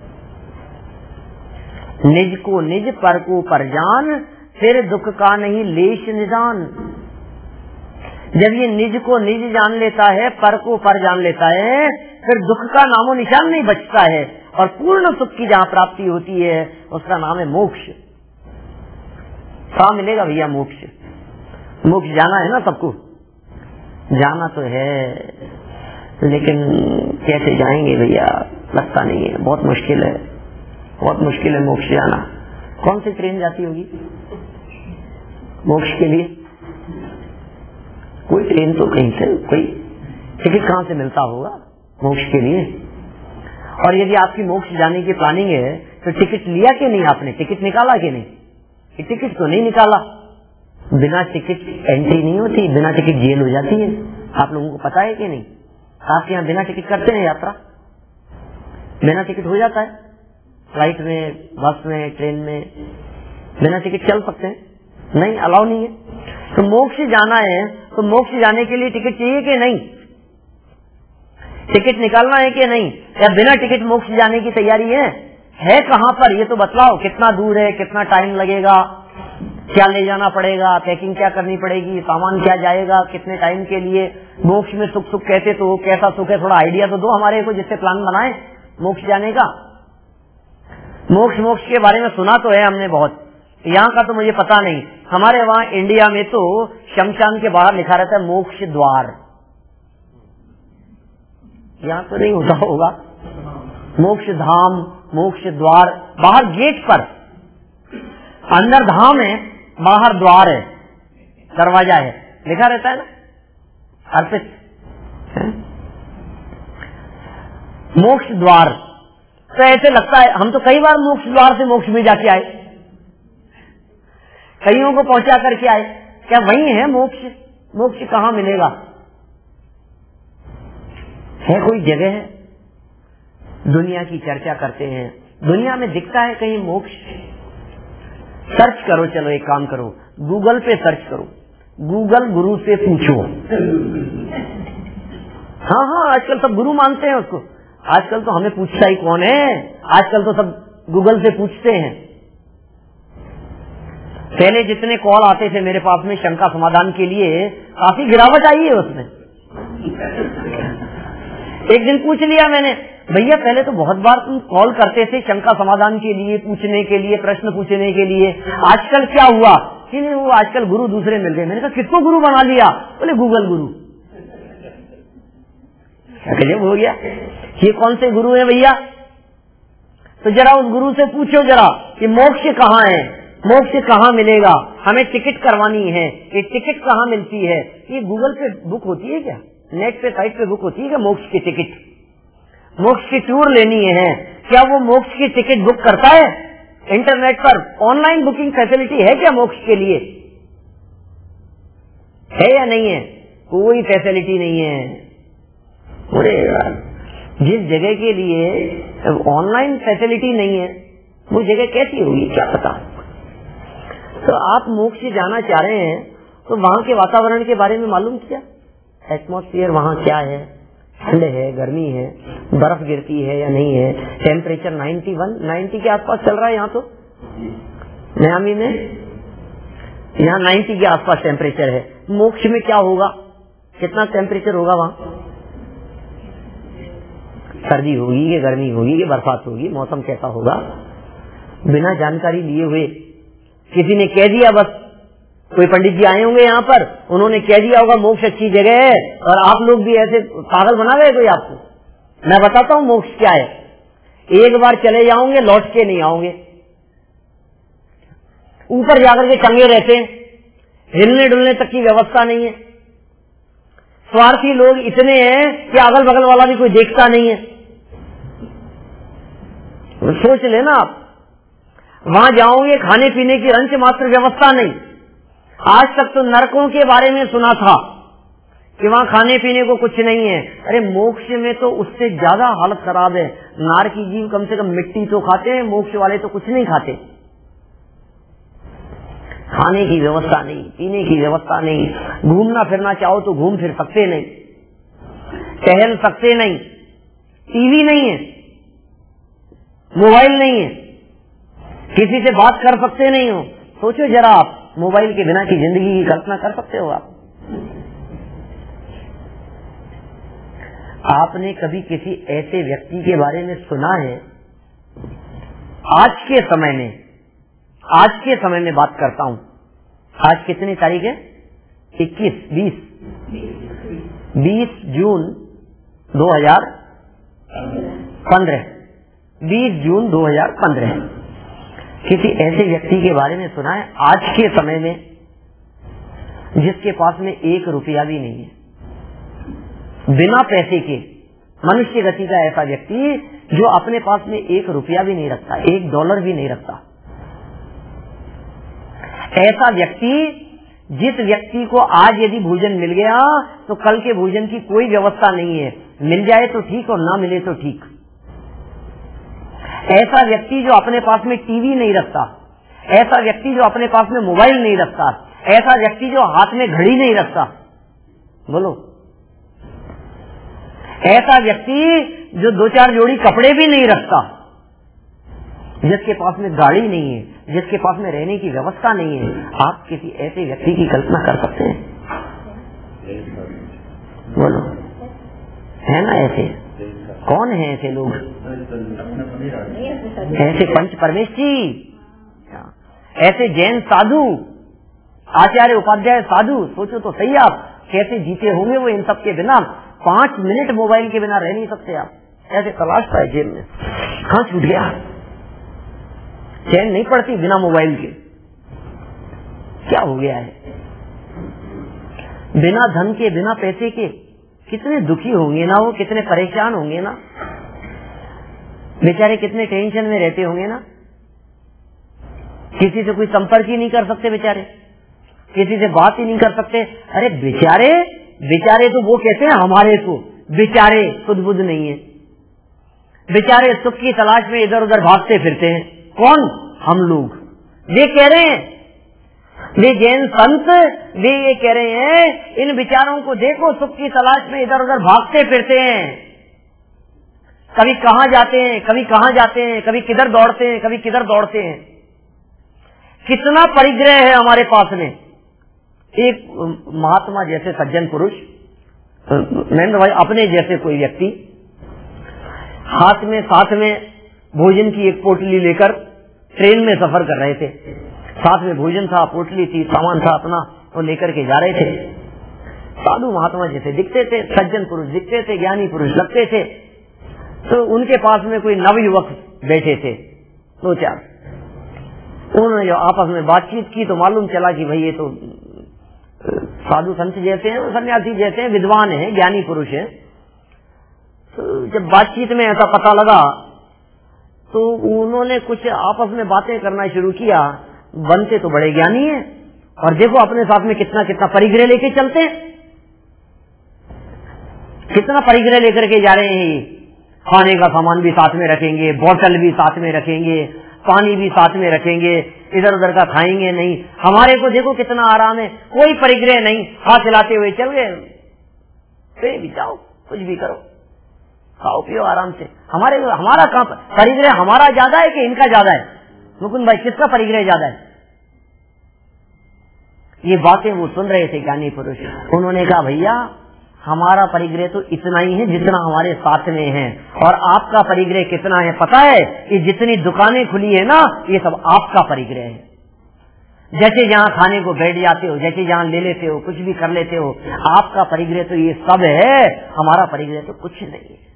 निज को निज, पर को पर जान, फिर दुख का नहीं लेश निदान। जब ये निज को निज जान लेता है, पर को पर जान लेता है, फिर दुख का नामो निशान नहीं बचता है और पूर्ण सुख की जहाँ प्राप्ति होती है उसका नाम है मोक्ष। कहाँ मिलेगा भैया मोक्ष? मोक्ष जाना है ना सबको, जाना तो है, लेकिन कैसे जाएंगे भैया, लगता नहीं है, बहुत मुश्किल है, बहुत मुश्किल है मोक्ष जाना। कौन सी ट्रेन जाती होगी मोक्ष के लिए? कोई ट्रेन तो कहीं से, कोई टिकट कहाँ से मिलता होगा मोक्ष के लिए? और यदि आपकी मोक्ष जाने की प्लानिंग है तो टिकट लिया कि नहीं आपने, टिकट निकाला कि नहीं? टिकट तो नहीं निकाला। बिना टिकट एंट्री नहीं होती, बिना टिकट जेल हो जाती है। आप लोगों को पता है कि नहीं? आपके यहाँ बिना टिकट करते हैं यात्रा? बिना टिकट हो जाता है, फ्लाइट में, बस में, ट्रेन में बिना टिकट चल सकते हैं? नहीं, अलाउ नहीं है। तो मोक्ष जाना है तो मोक्ष जाने के लिए टिकट चाहिए कि नहीं? टिकट निकालना है कि नहीं? या बिना टिकट मोक्ष जाने की तैयारी है कहाँ पर ये तो बतलाओ। कितना दूर है, कितना टाइम लगेगा, क्या ले जाना पड़ेगा, पैकिंग क्या करनी पड़ेगी, सामान क्या जाएगा, कितने टाइम के लिए? मोक्ष में सुख सुख कहते तो कैसा सुख है, थोड़ा आइडिया तो दो हमारे को, जिससे प्लान बनाए मोक्ष जाने का। मोक्ष के बारे में सुना तो है हमने बहुत, यहाँ का तो मुझे पता नहीं। हमारे वहाँ इंडिया में तो शमशान के बाहर लिखा रहता है मोक्ष द्वार, यहाँ तो नहीं होता होगा। मोक्ष धाम, मोक्ष द्वार, बाहर गेट पर, अंदर धाम है, बाहर द्वार है, दरवाजा है, लिखा रहता है ना, अर्पित मोक्ष द्वार। तो ऐसे लगता है, हम तो कई बार मोक्ष द्वार से मोक्ष में जाके आए, कईयों को पहुंचा करके आए। क्या वही है मोक्ष? मोक्ष कहाँ मिलेगा? है कोई जगह है? दुनिया की चर्चा करते हैं, दुनिया में दिखता है कहीं मोक्ष? सर्च करो, चलो एक काम करो, गूगल पे सर्च करो, गूगल गुरु से पूछो। हाँ, आजकल सब गुरु मानते हैं उसको। आजकल तो हमें पूछता ही कौन है, आजकल तो सब गूगल से पूछते हैं। पहले जितने कॉल आते थे मेरे पास में शंका समाधान के लिए, काफी गिरावट आई है उसमें। एक दिन पूछ लिया मैंने, भैया पहले तो बहुत बार तुम कॉल करते थे शंका समाधान के लिए, पूछने के लिए, प्रश्न पूछने के लिए, आजकल क्या हुआ? कि नहीं, वो आजकल गुरु दूसरे मिल गए। मैंने कहा किसको गुरु बना लिया? बोले गूगल गुरु। गजब हो गया, ये कौन से गुरु है भैया? तो जरा उस गुरु से पूछो जरा कि मोक्ष कहाँ है, मोक्ष कहाँ मिलेगा, हमें टिकट करवानी है, ये टिकट कहाँ मिलती है? ये गूगल पे बुक होती है क्या? नेट पे, साइट पे बुक होती है क्या मोक्ष की टिकट? मोक्ष की टूर लेनी है, क्या वो मोक्ष की टिकट बुक करता है इंटरनेट पर? ऑनलाइन बुकिंग फैसिलिटी है क्या मोक्ष के लिए? है या नहीं है? कोई फैसिलिटी नहीं है। अरे यार, जिस जगह के लिए ऑनलाइन फैसिलिटी नहीं है वो जगह कैसी होगी क्या पता। तो आप मोक्ष जाना चाह रहे हैं तो वहां के वातावरण के बारे में मालूम किया? एटमॉस्फेयर वहां क्या है, ठंड है, गर्मी है, बर्फ गिरती है या नहीं है, टेम्परेचर 90 के आसपास चल रहा है यहाँ तो मियामी में, यहाँ 90 के आसपास टेम्परेचर है। मोक्ष में क्या होगा, कितना टेम्परेचर होगा वहाँ? सर्दी होगी कि गर्मी होगी कि बरसात होगी, मौसम कैसा होगा, बिना जानकारी लिए हुए किसी ने कह दिया, बस कोई पंडित जी आए होंगे यहाँ पर, उन्होंने कह दिया होगा मोक्ष अच्छी जगह है, और आप लोग भी ऐसे पागल बना गए कोई आपको। मैं बताता हूँ मोक्ष क्या है। एक बार चले जाओगे लौट के नहीं आओगे, ऊपर जाकर के टंगे रहते हैं, हिलने डुलने तक की व्यवस्था नहीं है। स्वार्थी लोग इतने हैं कि अगल बगल वाला भी कोई देखता नहीं है। सोच लेना आप, वहां जाओगे खाने पीने की रंच मात्र व्यवस्था नहीं। आज तक तो नरकों के बारे में सुना था कि वहां खाने पीने को कुछ नहीं है। अरे मोक्ष में तो उससे ज्यादा हालत खराब है। नार की जीव कम से कम मिट्टी तो खाते हैं, मोक्ष वाले तो कुछ नहीं खाते। खाने की व्यवस्था नहीं, पीने की व्यवस्था नहीं, घूमना फिरना चाहो तो घूम फिर सकते नहीं, टहल सकते नहीं, टीवी नहीं है, मोबाइल नहीं है, किसी से बात कर सकते नहीं हो। सोचो जरा आप, मोबाइल के बिना की जिंदगी की कल्पना कर सकते हो आप? आपने कभी किसी ऐसे व्यक्ति के बारे में सुना है? आज के समय में बात करता हूं, आज कितनी तारीख है? 20 जून 2015। 20 जून 2015। किसी ऐसे व्यक्ति के बारे में सुना है आज के समय में जिसके पास में 1 रुपया भी नहीं है, बिना पैसे के? मनुष्य गति का ऐसा व्यक्ति जो अपने पास में 1 रुपया भी नहीं रखता, $1 भी नहीं रखता। ऐसा व्यक्ति, जिस व्यक्ति को आज यदि भोजन मिल गया तो कल के भोजन की कोई व्यवस्था नहीं है, मिल जाए तो ठीक और ना मिले तो ठीक। ऐसा व्यक्ति जो अपने पास में टीवी नहीं रखता, ऐसा व्यक्ति जो अपने पास में मोबाइल नहीं रखता, ऐसा व्यक्ति जो हाथ में घड़ी नहीं रखता, बोलो, ऐसा व्यक्ति जो 2-4 जोड़ी कपड़े भी नहीं रखता, जिसके पास में गाड़ी नहीं है, जिसके पास में रहने की व्यवस्था नहीं है, आप किसी ऐसे व्यक्ति की कल्पना कर सकते हैं? बोलो, है ना ऐसे? कौन है ऐसे लोग? ऐसे पंच परमेश जी, ऐसे जैन साधु, आचार्य उपाध्याय साधु, सोचो तो सही आप कैसे जीते होंगे वो इन सब के बिना। 5 मिनट मोबाइल के बिना रह नहीं सकते आप। ऐसे तलाशता है जेब में, कहाँ छूट गया, चैन नहीं पड़ती बिना मोबाइल के। क्या हो गया है? बिना धन के, बिना पैसे के कितने दुखी होंगे ना वो, कितने परेशान होंगे ना बेचारे, कितने टेंशन में रहते होंगे ना। किसी से कोई संपर्क ही नहीं कर सकते बेचारे, किसी से बात ही नहीं कर सकते। अरे बेचारे तो वो कहते हैं हमारे को, बेचारे खुद बुद्ध नहीं है, बेचारे सुख की तलाश में इधर उधर भागते फिरते हैं। कौन? हम लोग। ये कह रहे हैं, वे जैन संत, वे ये कह रहे हैं इन विचारों को देखो, सुख की तलाश में इधर उधर भागते फिरते हैं, कभी कहां जाते हैं, कभी कहां जाते हैं, कभी किधर दौड़ते हैं, कभी किधर दौड़ते हैं। कितना परिग्रह है हमारे पास में। एक महात्मा जैसे सज्जन पुरुष, नरेंद्र भाई अपने जैसे कोई व्यक्ति, हाथ में साथ में भोजन की एक पोटली लेकर ट्रेन में सफर कर रहे थे। साथ में भोजन था, पोटली थी, सामान था अपना, वो लेकर के जा रहे थे। साधु महात्मा जैसे दिखते थे, सज्जन पुरुष दिखते थे, ज्ञानी पुरुष लगते थे। तो उनके पास में कोई नवयुवक बैठे थे, 2-4। उन्होंने जो आपस में बातचीत की तो मालूम चला कि भाई ये तो साधु संत जैसे हैं, सन्यासी जैसे हैं, विद्वान हैं, ज्ञानी पुरुष हैं। तो जब बातचीत में ऐसा पता लगा तो उन्होंने कुछ आपस में बातें करना शुरू किया। बनते तो बड़े ज्ञानी हैं और देखो अपने साथ में कितना कितना परिग्रह लेके चलते हैं, कितना परिग्रह लेकर के जा रहे हैं। खाने का सामान भी साथ में रखेंगे, बोतल भी साथ में रखेंगे, पानी भी साथ में रखेंगे, इधर उधर का खाएंगे नहीं। हमारे को देखो कितना आराम है, कोई परिग्रह नहीं, हाथ हिलाते हुए चल गए, कहीं भी जाओ, कुछ भी करो, खाओ पियो आराम से। हमारा कहां परिग्रह? हमारा ज्यादा है कि इनका ज्यादा है? मुकुंद भाई, किसका परिग्रह ज्यादा है? ये बातें वो सुन रहे थे ज्ञानी पुरुष। उन्होंने कहा भैया हमारा परिग्रह तो इतना ही है जितना हमारे साथ में है, और आपका परिग्रह कितना है पता है? ये जितनी दुकानें खुली है ना, ये सब आपका परिग्रह है। जैसे जहाँ खाने को बैठ जाते हो, जैसे जहाँ ले लेते हो, कुछ भी कर लेते हो, आपका परिग्रह तो ये सब है, हमारा परिग्रह तो कुछ नहीं है।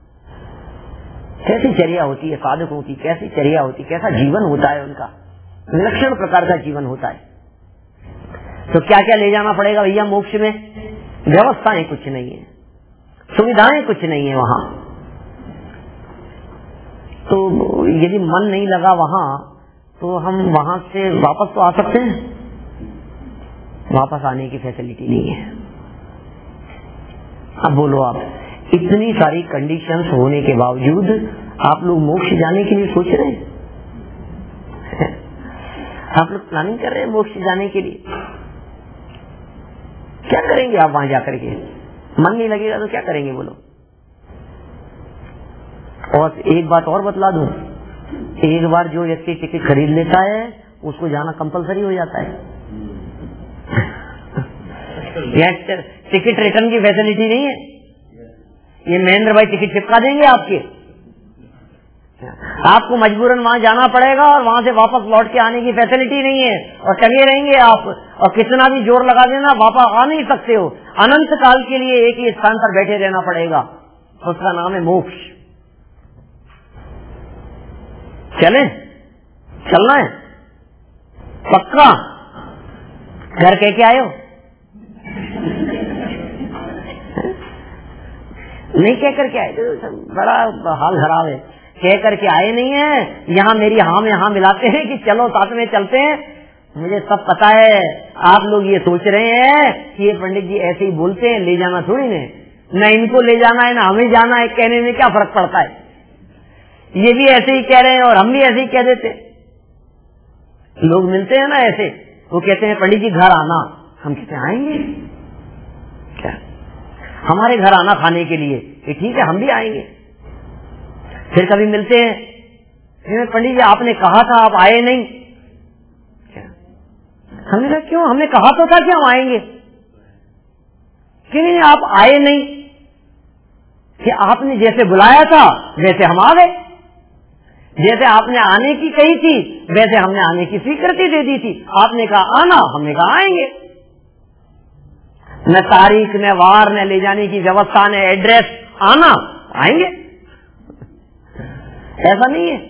कैसी चर्या होती है साधकों की, कैसी चर्या होती, कैसा जीवन होता है उनका, विलक्षण प्रकार का जीवन होता है। तो क्या क्या ले जाना पड़ेगा भैया मोक्ष में? व्यवस्थाएं कुछ नहीं है, सुविधाएं कुछ नहीं है वहां। तो यदि मन नहीं लगा वहां, तो हम वहां से वापस तो आ सकते हैं, वापस आने की फैसिलिटी नहीं है। अब बोलो आप, इतनी सारी कंडीशंस होने के बावजूद आप लोग मोक्ष जाने के लिए सोच रहे हैं? आप लोग प्लानिंग कर रहे हैं मोक्ष जाने के लिए? क्या करेंगे आप वहां जाकर के? मन नहीं लगेगा तो क्या करेंगे बोलो? और एक बात और बतला दूं, एक बार जो व्यक्ति टिकट खरीद लेता है उसको जाना कंपलसरी हो जाता है। यह टिकट रिटर्न की फैसिलिटी नहीं है। ये महेंद्र भाई टिकट चिपका देंगे आपके, आपको मजबूरन वहां जाना पड़ेगा, और वहां से वापस लौट के आने की फैसिलिटी नहीं है, और टंगे रहेंगे आप, और कितना भी जोर लगा देना वापस आ नहीं सकते हो। अनंत काल के लिए एक ही स्थान पर बैठे रहना पड़ेगा, उसका नाम है मोक्ष। चले, चलना है पक्का? घर कह के आए हो? नहीं कह करके आए तो बड़ा हाल खराब है। कह करके आए नहीं है, यहाँ मेरी हाँ में हाँ मिलाते हैं कि चलो साथ में चलते हैं। मुझे सब पता है, आप लोग ये सोच रहे हैं कि ये पंडित जी ऐसे ही बोलते हैं, ले जाना थोड़ी न इनको ले जाना है ना हमें जाना है, कहने में क्या फर्क पड़ता है? ये भी ऐसे ही कह रहे हैं और हम भी ऐसे ही कह देते। लोग मिलते हैं ना ऐसे, वो कहते हैं पंडित जी घर आना, हम कहते हैं आएंगे क्या? हमारे घर आना खाने के लिए, ये ठीक है हम भी आएंगे। फिर कभी मिलते हैं, पंडित जी आपने कहा था आप आए नहीं क्या? हमने कहा क्यों, हमने कहा तो था कि हम आएंगे। क्यों नहीं आप आए नहीं? कि आपने जैसे बुलाया था वैसे हम आ गए, जैसे आपने आने की कही थी वैसे हमने आने की स्वीकृति दे दी थी। आपने कहा आना, हमने कहा आएंगे। न तारीख न वार न ले जाने की व्यवस्था न एड्रेस, आना आएंगे, ऐसा नहीं है।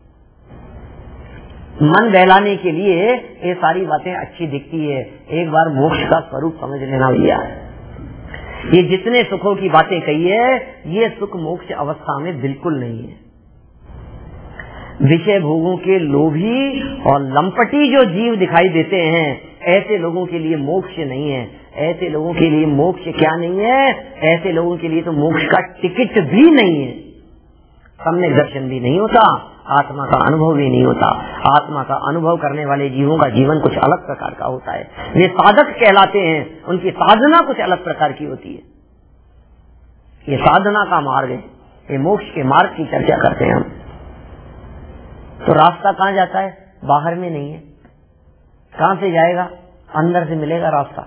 मन बहलाने के लिए ये सारी बातें अच्छी दिखती है, एक बार मोक्ष का स्वरूप समझ लेना भैया। ये जितने सुखों की बातें कही है, ये सुख मोक्ष अवस्था में बिल्कुल नहीं है। विषय भोगों के लोभी और लंपटी जो जीव दिखाई देते हैं, ऐसे लोगों के लिए मोक्ष नहीं है। ऐसे लोगों के लिए मोक्ष क्या नहीं है? ऐसे लोगों के लिए तो मोक्ष का टिकट भी नहीं है। सम्यक दर्शन भी नहीं होता, आत्मा का अनुभव भी नहीं होता। आत्मा का अनुभव करने वाले जीवों का जीवन कुछ अलग प्रकार का होता है। वे साधक कहलाते हैं, उनकी साधना कुछ अलग प्रकार की होती है। ये साधना का मार्ग है, ये मोक्ष के मार्ग की चर्चा करते हैं हम। तो रास्ता कहाँ जाता है? बाहर में नहीं है। कहाँ से जाएगा? अंदर से मिलेगा रास्ता।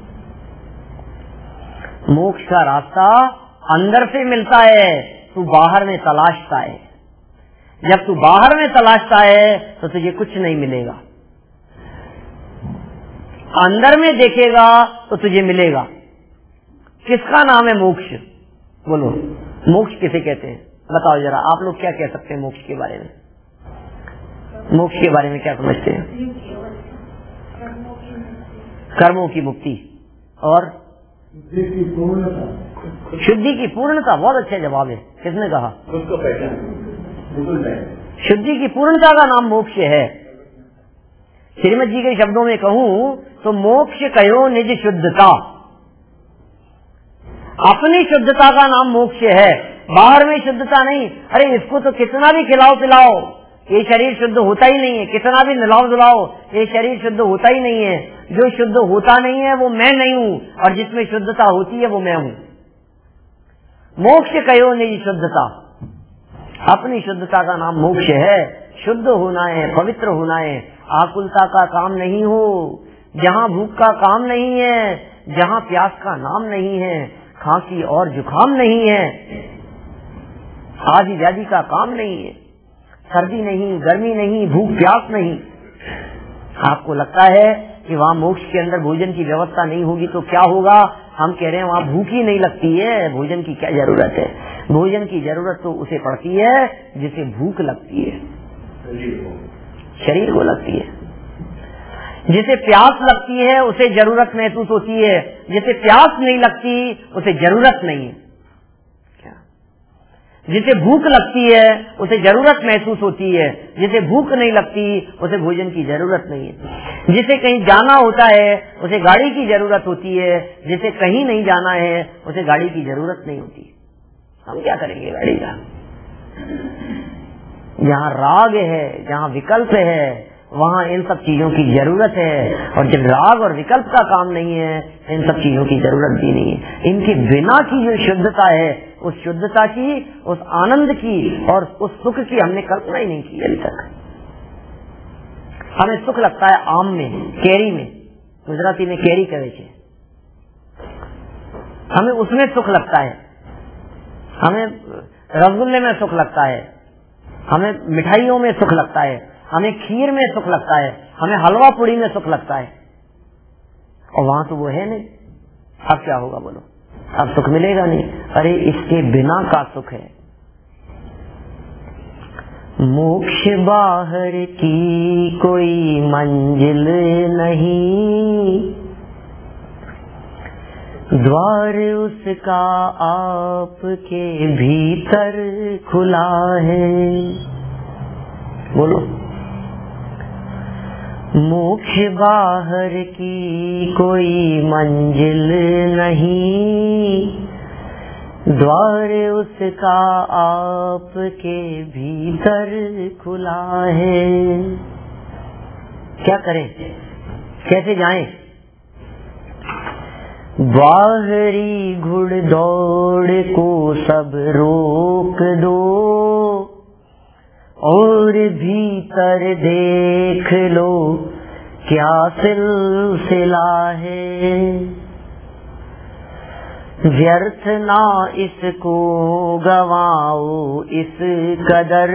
मोक्ष का रास्ता अंदर से मिलता है, तू बाहर में तलाशता है। जब तू बाहर में तलाशता है तो तुझे कुछ नहीं मिलेगा, अंदर में देखेगा तो तुझे मिलेगा। किसका नाम है मोक्ष? बोलो, मोक्ष किसे कहते हैं? बताओ जरा, आप लोग क्या कह सकते हैं मोक्ष के बारे में? मोक्ष के बारे में क्या समझते हैं? कर्मों की मुक्ति और शुद्धि की पूर्णता। बहुत अच्छा जवाब है। किसने कहा? शुद्धि की पूर्णता का नाम मोक्ष है। श्रीमद जी के शब्दों में कहूं तो मोक्ष कहो निज शुद्धता। अपनी शुद्धता का नाम मोक्ष है, बाहर में शुद्धता नहीं। अरे इसको तो कितना भी खिलाओ पिलाओ, ये शरीर शुद्ध होता ही नहीं है। कितना भी नलाओ धुलाओ, ये शरीर शुद्ध होता ही नहीं है। जो शुद्ध होता नहीं है वो मैं नहीं हूँ, और जिसमें शुद्धता होती है वो मैं हूँ। मोक्ष कहो निज शुद्धता, अपनी शुद्धता का नाम मोक्ष है। शुद्ध होना है, पवित्र होना है। आकुलता का काम नहीं हो, जहाँ भूख का काम नहीं है, जहाँ प्यास का नाम नहीं है, खांसी और जुकाम नहीं है, आदि व्याधि का काम नहीं है, सर्दी नहीं, गर्मी नहीं, भूख प्यास नहीं। आपको लगता है कि वहाँ मोक्ष के अंदर भोजन की व्यवस्था नहीं होगी तो क्या होगा? हम कह रहे हैं वहाँ भूख ही नहीं लगती है, भोजन की क्या जरूरत है? भोजन की जरूरत तो उसे पड़ती है जिसे भूख लगती है, शरीर को लगती है। जिसे प्यास लगती है उसे जरूरत महसूस होती है, जिसे प्यास नहीं लगती उसे जरूरत नहीं है। क्या? जिसे भूख लगती है उसे जरूरत महसूस होती है, जिसे भूख नहीं लगती उसे भोजन की जरूरत नहीं है। जिसे कहीं जाना होता है उसे गाड़ी की जरूरत होती है, जिसे कहीं नहीं जाना है उसे गाड़ी की जरूरत नहीं होती। हम क्या करेंगे गाड़ी का? जहाँ राग है, जहाँ विकल्प है, वहाँ इन सब चीजों की जरूरत है। और जब राग और विकल्प का काम नहीं है, इन सब चीजों की जरूरत भी नहीं है। इनके बिना की जो शुद्धता है, उस शुद्धता की, उस आनंद की और उस सुख की हमने कल्पना ही नहीं की अभी तक। हमें सुख लगता है आम में, केरी में, गुजराती में केरी कहे छे, हमें उसमें सुख लगता है। हमें रसगुल्ले में सुख लगता है, हमें मिठाइयों में सुख लगता है, हमें खीर में सुख लगता है, हमें हलवा पूड़ी में सुख लगता है। और वहां तो वो है नहीं। अब क्या होगा बोलो? अब सुख मिलेगा नहीं। अरे इसके बिना का सुख है। मोक्ष बाहर की कोई मंजिल नहीं, द्वार उसका आपके भीतर खुला है। बोलो, मोक्ष बाहर की कोई मंजिल नहीं, द्वार उसका आपके भीतर खुला है। क्या करें? कैसे जाएं? बाहरी घुड़दौड़ को सब रोक दो और भीतर देख लो क्या सिलसिला है। व्यर्थ ना इसको गवाओ इस कदर,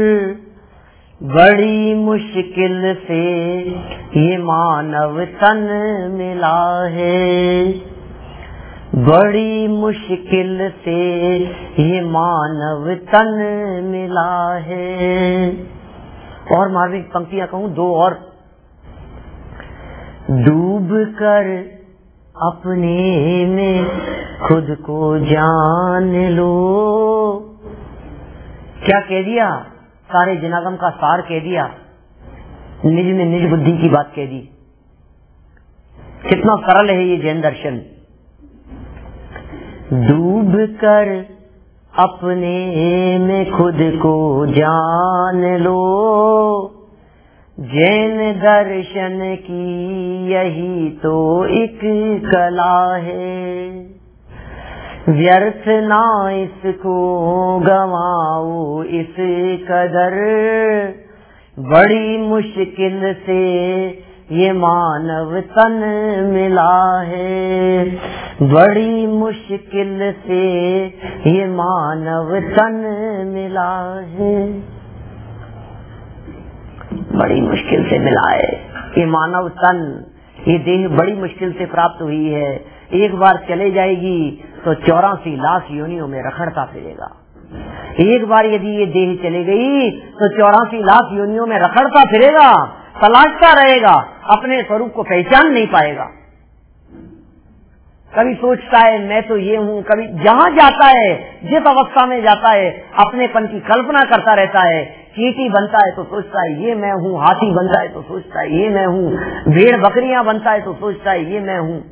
बड़ी मुश्किल से ये मानव तन मिला है। बड़ी मुश्किल से ये मानव तन मिला है। और मार्मिक पंक्तियां कहूं दो और। डूब कर अपने में खुद को जान लो। क्या कह दिया? सारे जिनागम का सार कह दिया, निज में निज बुद्धि की बात कह दी। कितना सरल है ये जैन दर्शन। डूब कर अपने में खुद को जान लो, जैन दर्शन की यही तो एक कला है। व्यर्थ ना इसको गवाओ इस कदर, बड़ी मुश्किल से ये मानव तन मिला है। बड़ी मुश्किल से ये मानव तन मिला है। बड़ी मुश्किल से मिला है ये मानव तन। ये देह बड़ी मुश्किल से प्राप्त हुई है। एक बार चले जाएगी तो 84 लाख योनियों में रखड़ता फिरेगा। एक बार यदि ये देह चले गई तो 84 लाख योनियों में रखड़ता फिरेगा, तलाशता रहेगा, अपने स्वरूप को पहचान नहीं पाएगा। कभी सोचता है मैं तो ये हूँ, कभी जहाँ जाता है, जिस अवस्था में जाता है, अपनेपन की कल्पना करता रहता है। चींटी बनता है तो सोचता है ये मैं हूँ, हाथी बनता है तो सोचता है ये मैं हूँ, भेड़ बकरियां बनता है तो सोचता है ये मैं हूँ।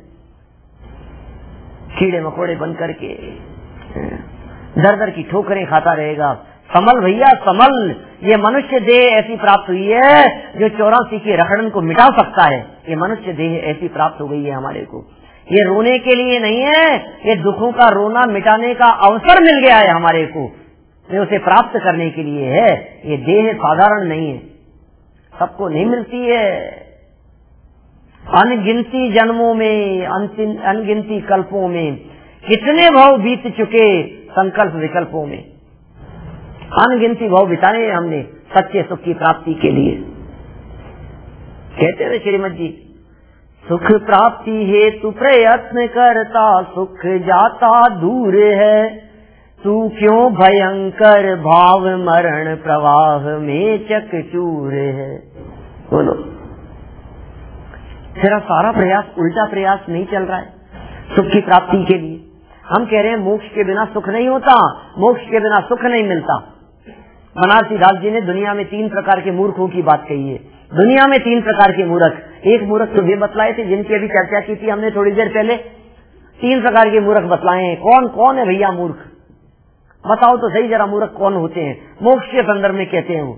कीड़े मकोड़े बन करके दर दर की ठोकरें खाता रहेगा। संभल भैया संभल, ये मनुष्य देह ऐसी प्राप्त हुई है जो 84 की रखड़न को मिटा सकता है। ये मनुष्य देह ऐसी प्राप्त हो गई है हमारे को। ये रोने के लिए नहीं है, ये दुखों का रोना मिटाने का अवसर मिल गया है हमारे को, ये उसे प्राप्त करने के लिए है। ये देह साधारण नहीं है, सबको नहीं मिलती है। अनगिनती जन्मों में, अनगिनती कल्पों में कितने भव बीत चुके संकल्प विकल्पों में, अनगिनती भव बिताए हमने सच्चे सुख की प्राप्ति के लिए। कहते हैं श्रीमद जी, सुख प्राप्ति हेतु प्रयत्न करता, सुख जाता दूर है, तू क्यों भयंकर भाव मरण प्रवाह में चकचूर है। बोलो, तेरा सारा प्रयास उल्टा प्रयास नहीं चल रहा है सुख की प्राप्ति के लिए। हम कह रहे हैं मोक्ष के बिना सुख नहीं होता, मोक्ष के बिना सुख नहीं मिलता। बनारसी दास जी ने दुनिया में 3 प्रकार के मूर्खों की बात कही है। दुनिया में 3 प्रकार के मूर्ख, एक मूर्ख तो वे बतलाए थे जिनकी अभी चर्चा की थी हमने थोड़ी देर पहले। 3 प्रकार के मूर्ख बतलाए हैं। कौन कौन है भैया मूर्ख, बताओ तो सही जरा, मूर्ख कौन होते हैं मोक्ष के संदर्भ में? कहते हैं वो,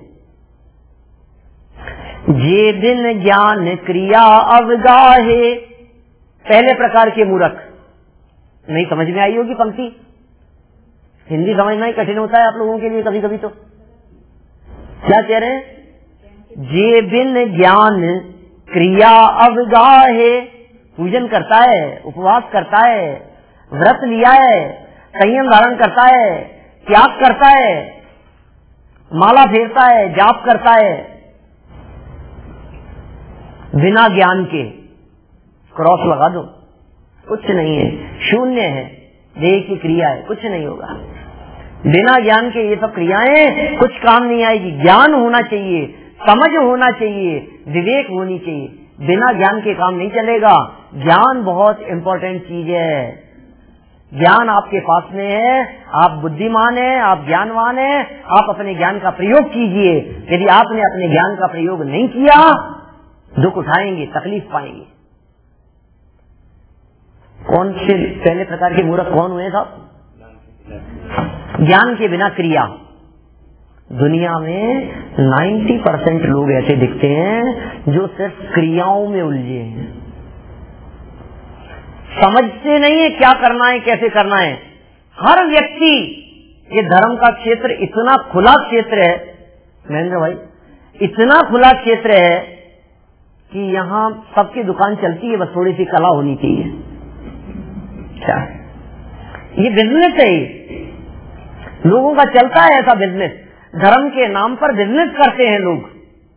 जे दिन ज्ञान क्रिया अवगाहे। पहले प्रकार के मूर्ख, नहीं समझ में आई होगी पंक्ति, हिंदी समझना ही कठिन होता है आप लोगों के लिए कभी कभी। तो क्या कह रहे हैं? जे बिन ज्ञान क्रिया अवगाहे, पूजन करता है, उपवास करता है, व्रत लिया है, संयम धारण करता है, त्याग करता है, माला फेरता है, जाप करता है, बिना ज्ञान के क्रॉस लगा दो, कुछ नहीं है, शून्य है, देह की क्रिया है, कुछ नहीं होगा। बिना ज्ञान के ये सब क्रियाएं कुछ काम नहीं आएगी। ज्ञान होना चाहिए, समझ होना चाहिए, विवेक होनी चाहिए। बिना ज्ञान के काम नहीं चलेगा। ज्ञान बहुत इंपॉर्टेंट चीज है। ज्ञान आपके पास में है, आप बुद्धिमान हैं, आप ज्ञानवान हैं, आप अपने ज्ञान का प्रयोग कीजिए। यदि आपने अपने ज्ञान का प्रयोग नहीं किया, दुख उठाएंगे, तकलीफ पाएंगे। कौन से पहले प्रकार के मूर्ख कौन हुए साहब? ज्ञान के बिना क्रिया। दुनिया में 90% लोग ऐसे दिखते हैं जो सिर्फ क्रियाओं में उलझे हैं, समझते नहीं है क्या करना है, कैसे करना है। हर व्यक्ति, ये धर्म का क्षेत्र इतना खुला क्षेत्र है महेंद्र भाई, इतना खुला क्षेत्र है कि यहाँ सबकी दुकान चलती है, बस थोड़ी सी कला होनी चाहिए। क्या ये बिजनेस है? लोगों का चलता है ऐसा बिजनेस, धर्म के नाम पर बिजनेस करते हैं लोग,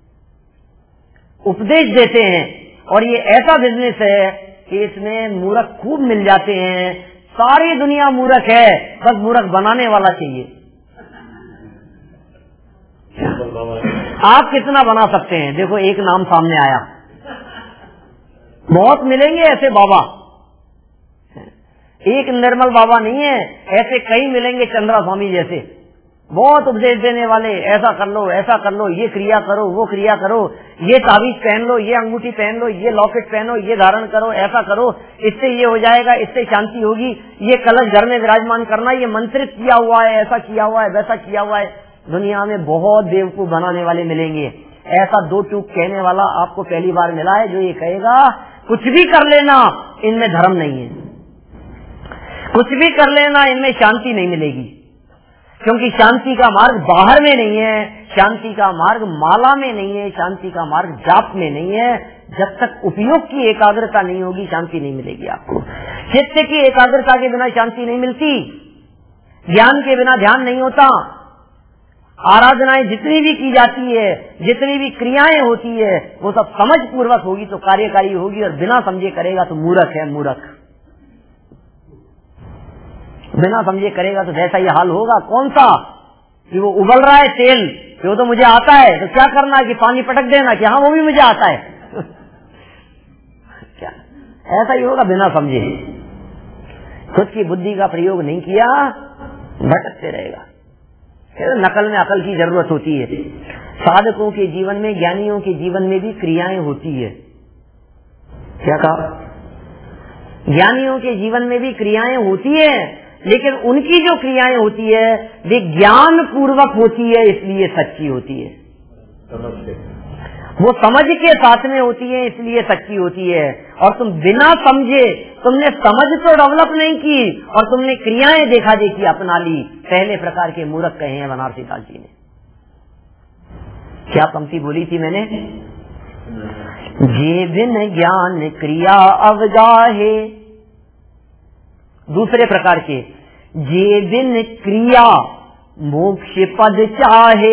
उपदेश देते हैं, और ये ऐसा बिजनेस है कि इसमें मूर्ख खूब मिल जाते हैं। सारी दुनिया मूर्ख है, बस मूर्ख बनाने वाला चाहिए। आप कितना बना सकते हैं? देखो एक नाम सामने आया, बहुत मिलेंगे ऐसे बाबा, एक निर्मल बाबा नहीं है, ऐसे कई मिलेंगे चंद्रा स्वामी जैसे, बहुत उपदेश देने वाले। ऐसा कर लो, ऐसा कर लो, ये क्रिया करो, वो क्रिया करो, ये ताबीज पहन लो, ये अंगूठी पहन लो, ये लॉकेट पहनो, ये धारण करो, ऐसा करो, इससे ये हो जाएगा, इससे शांति होगी, ये कलश घर में विराजमान करना, ये मंत्रित किया हुआ है, ऐसा किया हुआ है, वैसा किया हुआ है। दुनिया में बहुत बेवकूफ बनाने वाले मिलेंगे। ऐसा 2 टूक कहने वाला आपको पहली बार मिला है जो ये कहेगा कुछ भी कर लेना, इनमें धर्म नहीं है, कुछ भी कर लेना, इनमें शांति नहीं मिलेगी। क्योंकि शांति का मार्ग बाहर में नहीं है, शांति का मार्ग माला में नहीं है, शांति का मार्ग जाप में नहीं है। जब तक उपयोग की एकाग्रता नहीं होगी, शांति नहीं मिलेगी आपको। चित्त की एकाग्रता के बिना शांति नहीं मिलती, ज्ञान के बिना ध्यान नहीं होता। आराधनाएं जितनी भी की जाती है, जितनी भी क्रियाएं होती है, वो सब समझ पूर्वक होगी तो कार्यकारी होगी, और बिना समझे करेगा तो मूर्ख है, मूर्ख। बिना समझे करेगा तो वैसा ही हाल होगा। कौन सा? कि वो उबल रहा है तेल, वो तो मुझे आता है, तो क्या करना कि पानी पटक देना कि हाँ वो भी मुझे आता है क्या? ऐसा ही होगा बिना समझे। खुद की बुद्धि का प्रयोग नहीं किया, भटकते रहेगा। नकल में अकल की जरूरत होती है। साधकों के जीवन में, ज्ञानियों के जीवन में भी क्रियाएं होती है। क्या कहा? ज्ञानियों के जीवन में भी क्रियाएं होती है, लेकिन उनकी जो क्रियाएं होती है वे ज्ञान पूर्वक होती है, इसलिए सच्ची होती है। वो समझ के साथ में होती है, इसलिए सच्ची होती है। और तुम बिना समझे, तुमने समझ तो डेवलप नहीं की और तुमने क्रियाएं देखा देखी अपना ली। पहले प्रकार के मूर्ख कहे हैं बनारसी दास जी ने। क्या पंक्ति बोली थी मैंने? जे बिन ज्ञान क्रिया अवगाहे, दूसरे प्रकार के, जे बिन क्रिया मोक्ष पद चाहे।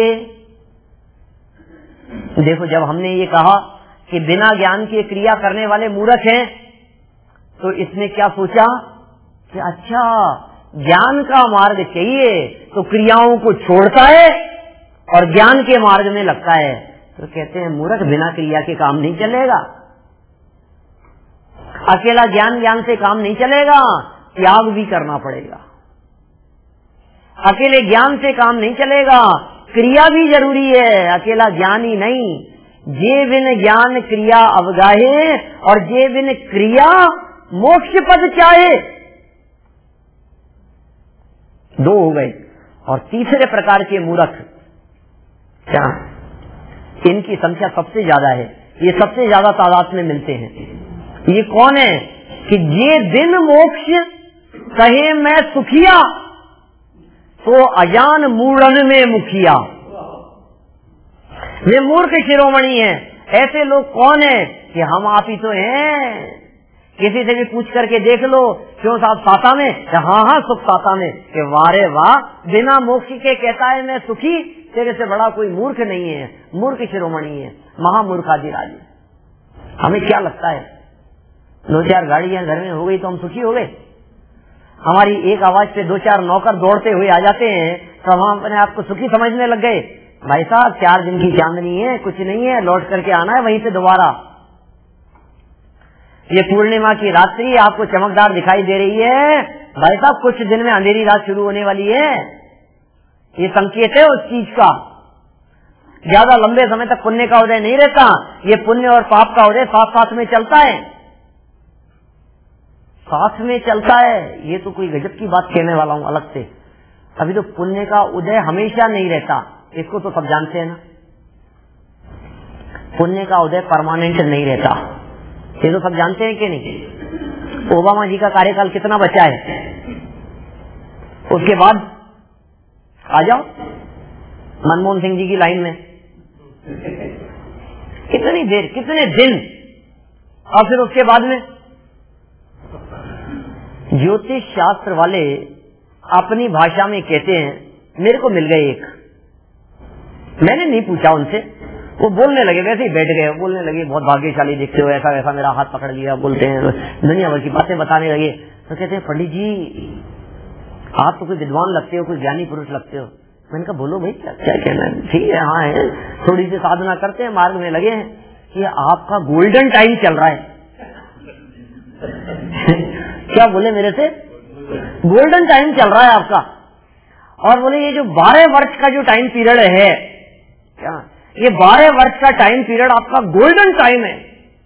देखो, जब हमने ये कहा कि बिना ज्ञान के क्रिया करने वाले मूर्ख हैं, तो इसने क्या सोचा कि अच्छा, ज्ञान का मार्ग चाहिए तो क्रियाओं को छोड़ता है और ज्ञान के मार्ग में लगता है। तो कहते हैं मूर्ख, बिना क्रिया के काम नहीं चलेगा। अकेला ज्ञान से काम नहीं चलेगा, त्याग भी करना पड़ेगा। अकेले ज्ञान से काम नहीं चलेगा, क्रिया भी जरूरी है, अकेला ज्ञान ही नहीं। जे बिन ज्ञान क्रिया अवगाहे और जे बिन क्रिया मोक्ष पद चाहे। दो हो गए। और तीसरे प्रकार के मूर्ख, क्या इनकी संख्या सबसे ज्यादा है, ये सबसे ज्यादा तादाद में मिलते हैं। ये कौन है कि जे बिन मोक्ष कहे मैं सुखिया तो अजान मूढ़न में मुखिया। वे मूर्ख शिरोमणि हैं। ऐसे लोग कौन है कि हम आप ही तो हैं। किसी से भी पूछ करके देख लो, क्यों साहब साता में? हाँ सुख साता में। कि वारे वाह, बिना मोक्ष के कहता है मैं सुखी, तेरे से बड़ा कोई मूर्ख नहीं है। मूर्ख शिरोमणि है, महामूर्खाधिराज। हमें क्या लगता है, 2-4 गाड़ियां घर में हो गई तो हम सुखी हो गए? हमारी एक आवाज पे 2-4 नौकर दौड़ते हुए आ जाते हैं तो हम अपने आप को सुखी समझने लग गए। भाई साहब, 4 दिन की चांदनी है, कुछ नहीं है, लौट करके आना है वहीं पे दोबारा। ये पूर्णिमा की रात्रि आपको चमकदार दिखाई दे रही है, भाई साहब कुछ दिन में अंधेरी रात शुरू होने वाली है। ये संकेत है उस चीज का। ज्यादा लंबे समय तक पुण्य का उदय नहीं रहता, ये पुण्य और पाप का उदय साथ साथ में चलता है, साथ में चलता है। ये तो कोई गजब की बात कहने वाला हूं अलग से। अभी तो पुण्य का उदय हमेशा नहीं रहता, इसको तो सब जानते हैं ना। पुण्य का उदय परमानेंट नहीं रहता, ये तो सब जानते हैं कि नहीं। ओबामा जी का कार्यकाल कितना बचा है, उसके बाद आ जाओ मनमोहन सिंह जी की लाइन में। कितनी देर, कितने दिन, और फिर उसके बाद में ज्योतिष शास्त्र वाले अपनी भाषा में कहते हैं, मेरे को मिल गए एक, मैंने नहीं पूछा उनसे, वो बोलने लगे, वैसे ही बैठ गए, बोलने लगे बहुत भाग्यशाली दिखते हो, ऐसा वैसा, मेरा हाथ पकड़ लिया, बोलते हैं, दुनिया भर की बातें बताने लगे। तो कहते हैं पंडित जी आप तो कोई विद्वान लगते हो, कोई ज्ञानी पुरुष लगते हो। मैंने कहा बोलो भाई, क्या कहना है? ठीक है, हाँ है, थोड़ी सी साधना करते हैं, मार्ग में लगे हैं। कि आपका गोल्डन टाइम चल रहा है। क्या बोले मेरे से? गोल्डन टाइम चल रहा है आपका। और बोले ये जो 12 वर्ष का जो टाइम पीरियड है, क्या ये 12 वर्ष का टाइम पीरियड आपका गोल्डन टाइम है?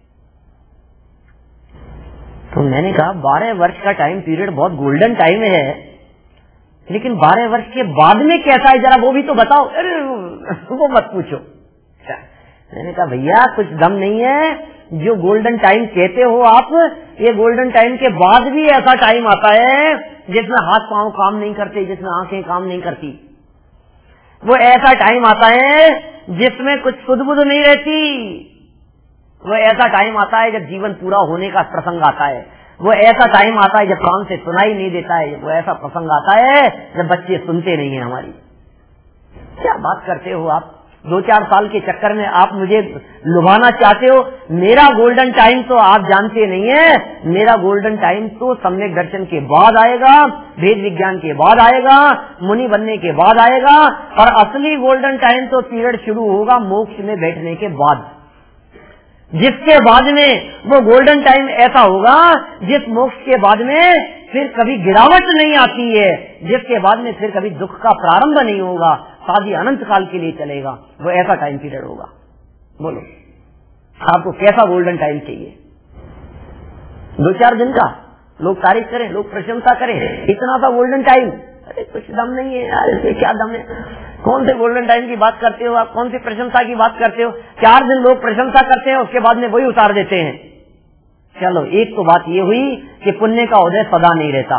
तो मैंने कहा 12 वर्ष का टाइम पीरियड बहुत गोल्डन टाइम है, लेकिन 12 वर्ष के बाद में कैसा है जरा वो भी तो बताओ। अरे वो मत पूछो। मैंने कहा भैया कुछ दम नहीं है, जो गोल्डन टाइम कहते हो आप, ये गोल्डन टाइम के बाद भी ऐसा टाइम आता है जिसमें हाथ पांव काम नहीं करते, जिसमें आंखें काम नहीं करती। वो ऐसा टाइम आता है जिसमें कुछ सुध-बुध नहीं रहती। वो ऐसा टाइम आता है जब जीवन पूरा होने का प्रसंग आता है। वो ऐसा टाइम आता है जब कान से सुनाई नहीं देता है। वो ऐसा प्रसंग आता है जब बच्चे सुनते नहीं है हमारी। क्या बात करते हो आप? 2-4 साल के चक्कर में आप मुझे लुभाना चाहते हो। मेरा गोल्डन टाइम तो आप जानते नहीं है। मेरा गोल्डन टाइम तो सम्यक दर्शन के बाद आएगा, भेद विज्ञान के बाद आएगा, मुनि बनने के बाद आएगा, और असली गोल्डन टाइम तो पीरियड शुरू होगा मोक्ष में बैठने के बाद, जिसके बाद में वो गोल्डन टाइम ऐसा होगा जिस मोक्ष के बाद में फिर कभी गिरावट नहीं आती है, जिसके बाद में फिर कभी दुख का प्रारंभ नहीं होगा, शादी अनंत काल के लिए चलेगा। वो ऐसा टाइम पीरियड होगा। बोलो आपको कैसा गोल्डन टाइम चाहिए? 2-4 दिन का लोग तारीफ करें, लोग प्रशंसा करें, इतना सा गोल्डन टाइम? अरे कुछ दम नहीं है यार, इसमें क्या दम है? कौन से गोल्डन टाइम की बात करते हो आप? कौन सी प्रशंसा की बात करते हो? 4 दिन लोग प्रशंसा करते हैं, उसके बाद में वही उतार देते हैं। चलो एक तो बात ये हुई कि पुण्य का उदय सदा नहीं रहता।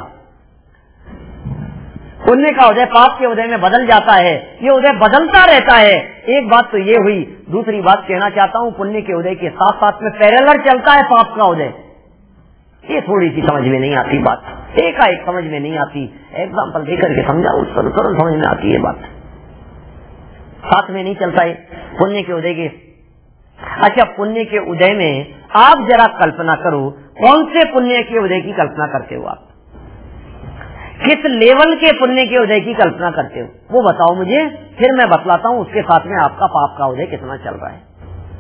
पुण्य का उदय पाप के उदय में बदल जाता है, ये उदय बदलता रहता है। एक बात तो ये हुई। दूसरी बात कहना चाहता हूँ, पुण्य के उदय के साथ साथ में पैरेलल चलता है पाप का उदय। ये थोड़ी सी समझ में नहीं आती बात। एकाएक समझ में नहीं आती, एग्जाम्पल देकर के समझाओ, सरल समझ में आती है बात, साथ में नहीं चलता है पुण्य के उदय के। अच्छा, पुण्य के उदय में आप जरा कल्पना करो, कौन से पुण्य के उदय की कल्पना करते हो आप, किस लेवल के पुण्य के उदय की कल्पना करते हो, वो बताओ मुझे, फिर मैं बतलाता हूँ उसके साथ में आपका पाप का उदय कितना चल रहा है।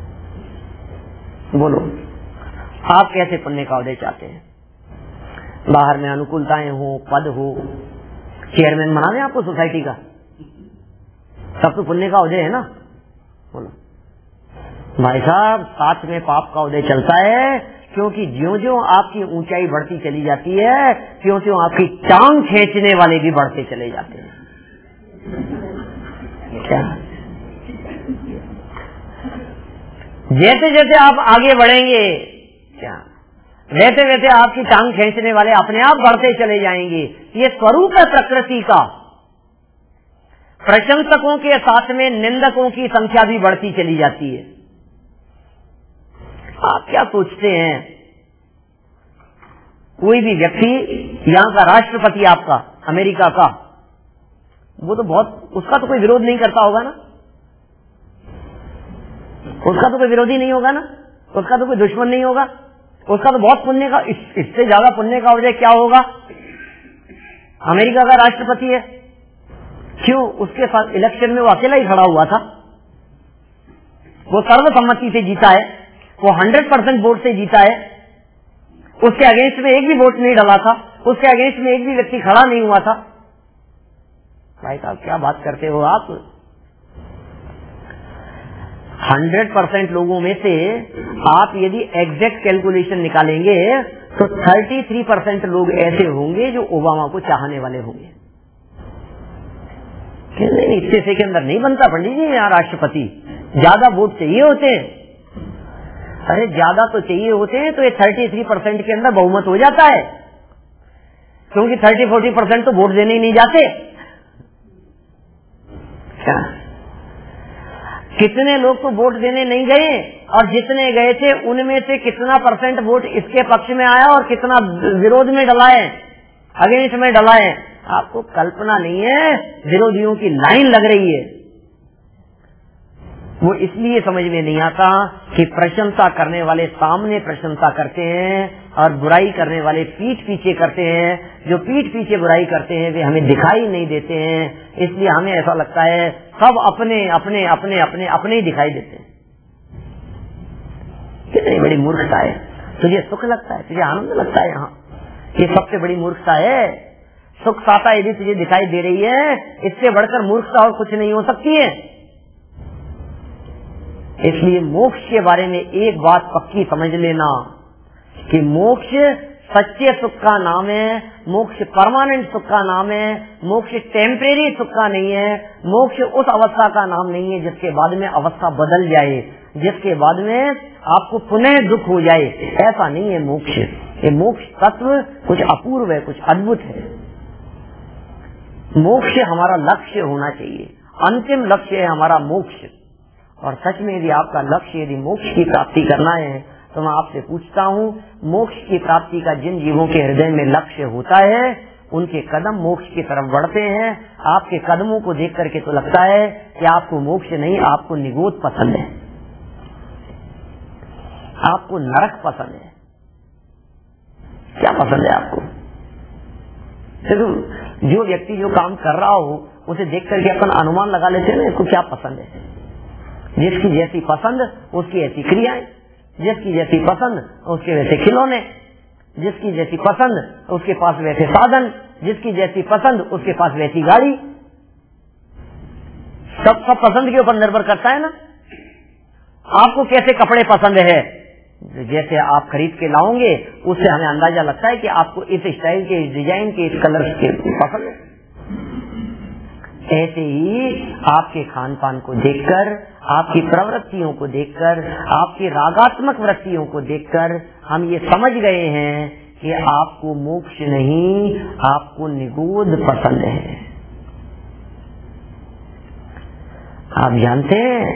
बोलो, आप कैसे पुण्य का उदय चाहते हैं? बाहर में अनुकूलताएं हो, पद हो, चेयरमैन बना दें आपको सोसाइटी का, सब तो पुण्य का उदय है ना। बोलो भाई साहब, साथ में पाप का उदय चलता है, क्योंकि ज्यों ज्यों आपकी ऊंचाई बढ़ती चली जाती है, त्यों त्यों आपकी टांग खींचने वाले भी बढ़ते चले जाते हैं। क्या जैसे जैसे आप आगे बढ़ेंगे, क्या वैसे वैसे आपकी टांग खींचने वाले अपने आप बढ़ते चले जाएंगे। ये स्वरूप है प्रकृति का। प्रशंसकों के साथ में निंदकों की संख्या भी बढ़ती चली जाती है। आप क्या सोचते हैं, कोई भी व्यक्ति, यहाँ का राष्ट्रपति आपका अमेरिका का, वो तो बहुत, उसका तो कोई विरोध नहीं करता होगा ना, उसका तो कोई विरोधी नहीं होगा ना, उसका तो कोई दुश्मन नहीं होगा, उसका तो बहुत पुण्य का, इससे ज्यादा पुण्य का वजह क्या होगा? अमेरिका का राष्ट्रपति है, क्यों? उसके साथ इलेक्शन में वो अकेला ही खड़ा हुआ था, वो सर्वसम्मति से जीता है, वो 100% वोट से जीता है, उसके अगेंस्ट में एक भी वोट नहीं डाला था, उसके अगेंस्ट में एक भी व्यक्ति खड़ा नहीं हुआ था। भाई साहब क्या बात करते हो आप? 100% लोगों में से आप यदि एग्जैक्ट कैलकुलेशन निकालेंगे तो 33% लोग ऐसे होंगे जो ओबामा को चाहने वाले होंगे। नहीं, इतने के अंदर नहीं बनता पंडित जी यहाँ राष्ट्रपति, ज्यादा वोट चाहिए होते हैं। अरे ज्यादा तो चाहिए होते हैं तो ये 33% के अंदर बहुमत हो जाता है, क्योंकि 30-40% तो वोट देने ही नहीं जाते। क्या कितने लोग तो वोट देने नहीं गए, और जितने गए थे उनमें से कितना % वोट इसके पक्ष में आया और कितना विरोध में डलाए, अगेंस्ट में डलाए। आपको कल्पना नहीं है, विरोधियों की लाइन लग रही है। वो इसलिए समझ में नहीं आता कि प्रशंसा करने वाले सामने प्रशंसा करते हैं और बुराई करने वाले पीठ पीछे करते हैं। जो पीठ पीछे बुराई करते हैं वे हमें दिखाई नहीं देते हैं, इसलिए हमें ऐसा लगता है सब अपने अपने अपने अपने अपने ही दिखाई देते हैं। कितनी बड़ी मूर्खता है। तुझे सुख लगता है, तुझे आनंद लगता है, यहाँ ये सबसे बड़ी मूर्खता है। सुख साता यदि तुझे दिखाई दे रही है, इससे बढ़कर मूर्खता और कुछ नहीं हो सकती है। इसलिए मोक्ष के बारे में एक बात पक्की समझ लेना कि मोक्ष सच्चे सुख का नाम है, मोक्ष परमानेंट सुख का नाम है, मोक्ष टेम्परेरी सुख का नहीं है, मोक्ष उस अवस्था का नाम नहीं है जिसके बाद में अवस्था बदल जाए, जिसके बाद में आपको पुनः दुख हो जाए। ऐसा नहीं है मोक्ष। ये मोक्ष तत्व कुछ अपूर्व है, कुछ अद्भुत है। मोक्ष हमारा लक्ष्य होना चाहिए, अंतिम लक्ष्य है हमारा मोक्ष। और सच में यदि आपका लक्ष्य यदि मोक्ष की प्राप्ति करना है तो मैं आपसे पूछता हूँ, मोक्ष की प्राप्ति का जिन जीवों के हृदय में लक्ष्य होता है उनके कदम मोक्ष की तरफ बढ़ते हैं। आपके कदमों को देख करके तो लगता है कि आपको मोक्ष नहीं, आपको निगोद पसंद है, आपको नरक पसंद है। क्या पसंद है आपको? जो व्यक्ति जो काम कर रहा हो उसे देख करके अपन अनुमान लगा लेते हैं ना इसको क्या पसंद है। जिसकी जैसी पसंद उसकी ऐसी क्रियाएं, जिसकी जैसी पसंद उसके वैसे खिलौने, जिसकी जैसी पसंद उसके पास वैसे साधन, जिसकी जैसी पसंद उसके पास वैसी गाड़ी। सब पसंद के ऊपर निर्भर करता है ना। आपको कैसे कपड़े पसंद है, जैसे आप खरीद के लाओगे उससे हमें अंदाजा लगता है कि आपको इस स्टाइल के, इस डिजाइन के, इस कलर के पसंद है। ऐसे ही आपके खान पान को देखकर, आपकी प्रवृत्तियों को देखकर, आपकी रागात्मक वृत्तियों को देखकर हम ये समझ गए हैं कि आपको मोक्ष नहीं, आपको निगोद पसंद है। आप जानते हैं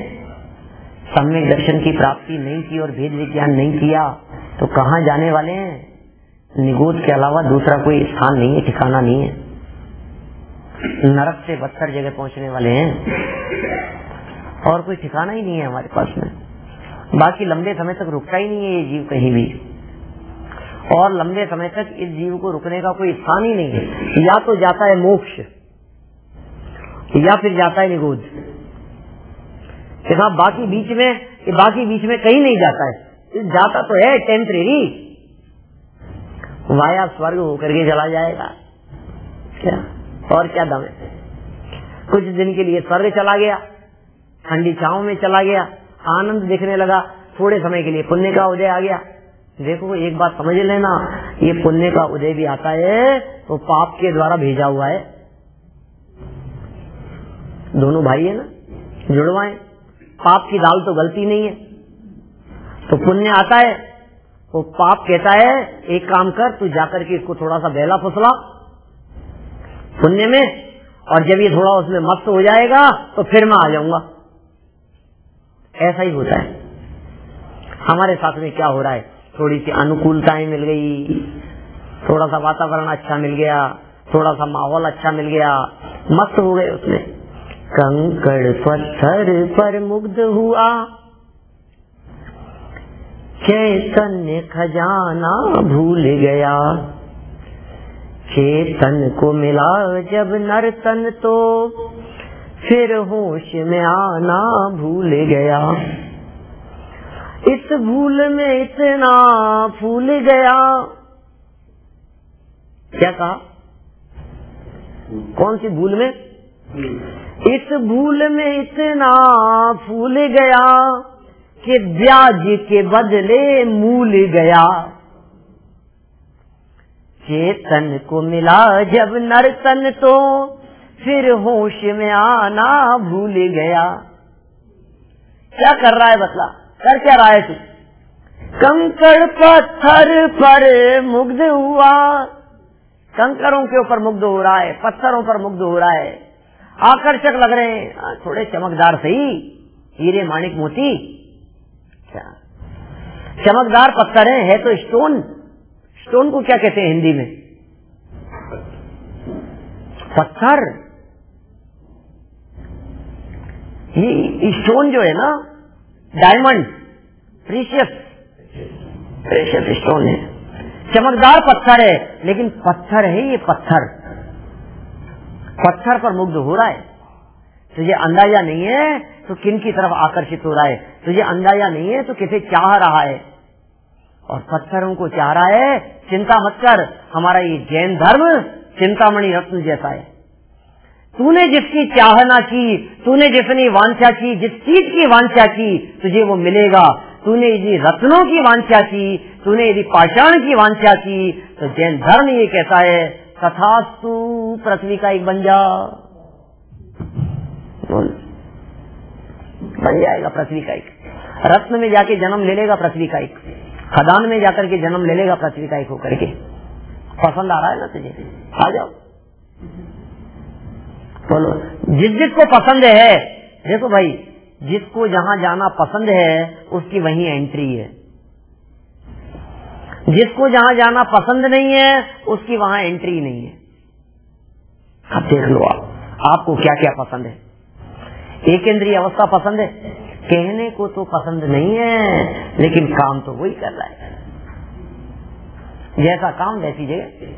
सम्यक दर्शन की प्राप्ति नहीं की और भेद विज्ञान नहीं किया तो कहाँ जाने वाले हैं? निगोद के अलावा दूसरा कोई स्थान नहीं है, ठिकाना नहीं है। नरक से बदतर जगह पहुंचने वाले हैं और कोई ठिकाना ही नहीं है हमारे पास में। बाकी लंबे समय तक रुकता ही नहीं है ये जीव कहीं भी, और लंबे समय तक इस जीव को रुकने का कोई स्थान ही नहीं है। या तो जाता है मोक्ष या फिर जाता है निगोद। बाकी बीच में कहीं नहीं जाता है। जाता तो है टेम्परेरी, वाया स्वर्ग होकर के चला जाएगा क्या, और क्या दम है। कुछ दिन के लिए स्वर्ग चला गया, ठंडी छांव में चला गया, आनंद दिखने लगा, थोड़े समय के लिए पुण्य का उदय आ गया। देखो एक बात समझ लेना, ये पुण्य का उदय भी आता है तो पाप के द्वारा भेजा हुआ है। दोनों भाई है ना, जुड़वाए, पाप की दाल तो गलती नहीं है। तो पुण्य आता है, वो पाप कहता है एक काम कर, तू जाकर के इसको थोड़ा सा बहला फुसला पुण्य में, और जब ये थोड़ा उसमें मस्त हो जाएगा तो फिर मैं आ जाऊंगा। ऐसा ही होता है हमारे साथ में। क्या हो रहा है, थोड़ी सी अनुकूलताएं मिल गई, थोड़ा सा वातावरण अच्छा मिल गया, थोड़ा सा माहौल अच्छा मिल गया, मस्त हो गए उसमें। कंकड़ पत्थर पर मुग्ध हुआ, चैतन्य खजाना भूल गया। चेतन को मिला जब नर्तन तो फिर होश में आना भूल गया। इस भूल में इतना फूल गया। क्या कहा, कौन सी भूल में? इस भूल में इतना फूल गया कि ब्याज के बदले मूल गया। चेतन को मिला जब नर्तन तो फिर होश में आना भूल गया। क्या कर रहा है बतला, कर क्या रहा है तू? कंकड़ पत्थर पर मुग्ध हुआ, कंकरों के ऊपर मुग्ध हो रहा है, पत्थरों पर मुग्ध हो रहा है, आकर्षक लग रहे हैं, थोड़े चमकदार सही, हीरे माणिक मोती, क्या चमकदार पत्थर है तो स्टोन। स्टोन को क्या कहते हैं हिंदी में? पत्थर। ये स्टोन जो है ना, डायमंड, प्रीशियस स्टोन है, चमकदार पत्थर है, लेकिन पत्थर है ये, पत्थर पर मुग्ध हो रहा है। तुझे अंदाजा नहीं है तो किन की तरफ आकर्षित हो रहा है, तुझे अंदाजा नहीं है तो किसे चाह रहा है, और पत्थरों को चाह रहा है। चिंता मत कर, हमारा ये जैन धर्म चिंतामणि रत्न जैसा है। तूने जिसकी चाहना की, तूने जितनी वांछा की, जिस चीज की वांछा की, तुझे वो मिलेगा। तूने यदि रत्नों की वांछा की, तूने यदि पाषाण की वांछा की, तो जैन धर्म ये कहता है तथास्तु, पृथ्वी का एक बन जा, बन जाएगा पृथ्वी का एक। रत्न में जाके जन्म ले लेगा पृथ्वी का एक, खदान में जाकर के जन्म ले लेगा पृथ्वी का एक होकर के। पसंद आ रहा है ना तुझे, आ जाओ, बोलो। जिसको पसंद है, देखो भाई, जिसको जहां जाना पसंद है उसकी वहीं एंट्री है। जिसको जहां जाना पसंद नहीं है उसकी वहां एंट्री नहीं है। अब देख लो आपको क्या क्या पसंद है। एक इंद्रिय अवस्था पसंद है, कहने को तो पसंद नहीं है, लेकिन काम तो वही कर रहा है। जैसा काम वैसी जगह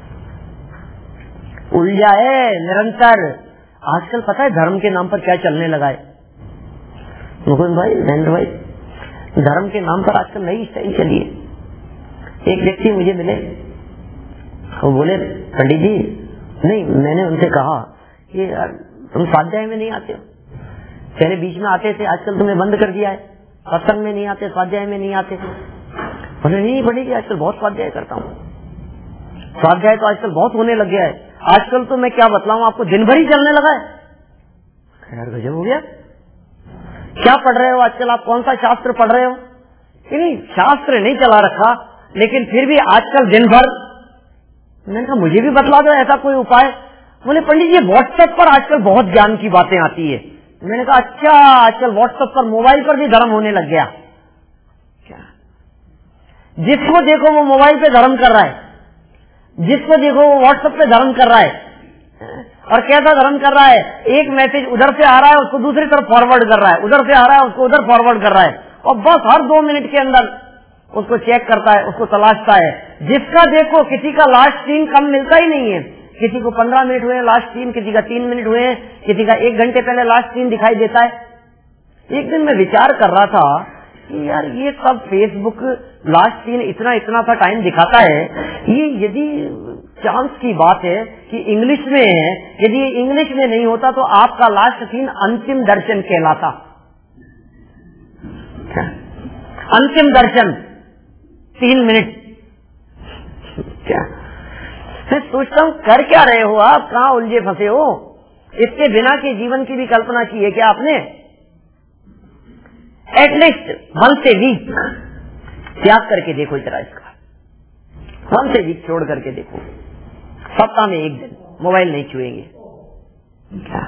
उलझा है निरंतर। आजकल पता है धर्म के नाम पर क्या चलने लगा है मुकुंद भाई, नरेंद्र भाई? धर्म के नाम पर आजकल नई स्टाइल चली है। एक व्यक्ति मुझे मिले, वो बोले पंडित जी, नहीं, मैंने उनसे कहा कि यार तुम स्वाध्याय में नहीं आते हो, पहले बीच में आते थे, आजकल तुमने बंद कर दिया है, सत्संग में नहीं आते, स्वाध्याय में नहीं आते। बोले नहीं पंडित जी, आजकल बहुत स्वाध्याय करता हूँ, स्वाध्याय तो आजकल बहुत होने लग गया है, आजकल तो मैं क्या बतलाऊं आपको, दिन भर ही चलने लगा है। यार गजब हो गया। क्या पढ़ रहे हो आजकल आप, कौन सा शास्त्र पढ़ रहे हो? नहीं, शास्त्र नहीं चला रखा, लेकिन फिर भी आजकल दिन भर। मैंने कहा मुझे भी बतला दो ऐसा कोई उपाय। बोले पंडित जी व्हाट्सएप पर आजकल बहुत ज्ञान की बातें आती है। मैंने कहा अच्छा, आजकल व्हाट्सएप पर, मोबाइल पर भी धर्म होने लग गया क्या? जिसको देखो वो मोबाइल पे धर्म कर रहा है, जिसको देखो वो व्हाट्सएप पे धर्म कर रहा है। और कैसा धर्म कर रहा है, एक मैसेज उधर से आ रहा है उसको दूसरी तरफ फॉरवर्ड कर रहा है, उधर से आ रहा है उसको उधर फॉरवर्ड कर रहा है, और बस हर 2 मिनट के अंदर उसको चेक करता है, उसको तलाशता है। जिसका देखो किसी का लास्ट सीन कम मिलता ही नहीं है, किसी को 15 मिनट हुए लास्ट सीन, किसी का 3 मिनट हुए, किसी का 1 घंटे पहले लास्ट सीन दिखाई देता है। एक दिन मैं विचार कर रहा था कि यार ये सब फेसबुक लास्ट सीन इतना इतना सा टाइम दिखाता है, ये यदि चांस की बात है कि इंग्लिश में है, यदि ये इंग्लिश में नहीं होता तो आपका लास्ट सीन अंतिम दर्शन कहलाता। अंतिम दर्शन 3 मिनट। क्या मैं सोचता हूँ कर क्या रहे हो आप, कहाँ उलझे फंसे हो? इसके बिना के जीवन की भी कल्पना की है क्या आपने? एटलीस्ट 1 वीक त्याग करके देखो जरा इसका, 1 वीक छोड़ करके देखो, सप्ताह में 1 दिन मोबाइल नहीं छुएंगे। क्या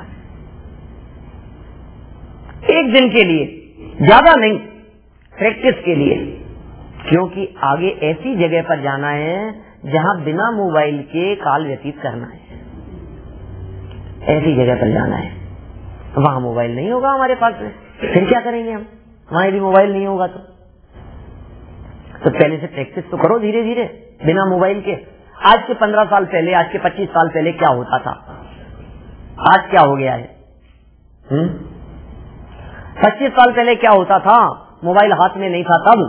1 दिन के लिए, ज्यादा नहीं, प्रैक्टिस के लिए, क्योंकि आगे ऐसी जगह पर जाना है जहां बिना मोबाइल के काल व्यतीत करना है। ऐसी जगह पर जाना है वहां मोबाइल नहीं होगा हमारे पास में, फिर क्या करेंगे हम? वहां यदि मोबाइल नहीं होगा तो पहले से प्रैक्टिस तो करो धीरे धीरे बिना मोबाइल के। आज के 15 साल पहले, आज के 25 साल पहले क्या होता था, आज क्या हो गया है? 25 साल पहले क्या होता था? मोबाइल हाथ में नहीं था तब।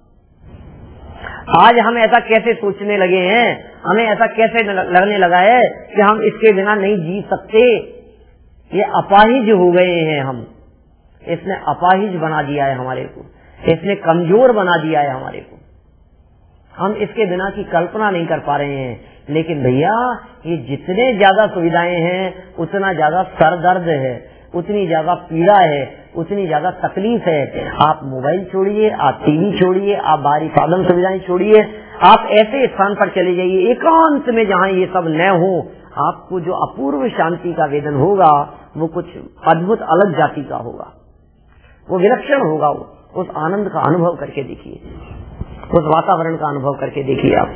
आज हम ऐसा कैसे सोचने लगे हैं, हमें ऐसा कैसे लगने लगा है कि हम इसके बिना नहीं जी सकते। ये अपाहिज हो गए हैं हम, इसने अपाहिज बना दिया है हमारे को, इसने कमजोर बना दिया है हमारे को। हम इसके बिना की कल्पना नहीं कर पा रहे हैं। लेकिन भैया ये जितने ज्यादा सुविधाएं हैं उतना ज्यादा सर दर्द है, उतनी ज्यादा पीड़ा है, उतनी ज्यादा तकलीफ है। आप मोबाइल छोड़िए, आप टीवी छोड़िए, आप बाहरी साधन सुविधाएं छोड़िए, आप ऐसे स्थान पर चले जाइए एकांत में जहाँ ये सब न हो। आपको जो अपूर्व शांति का वेदन होगा वो कुछ अद्भुत अलग जाति का होगा, वो विलक्षण होगा। उस आनंद का अनुभव करके देखिए, उस वातावरण का अनुभव करके देखिए। आप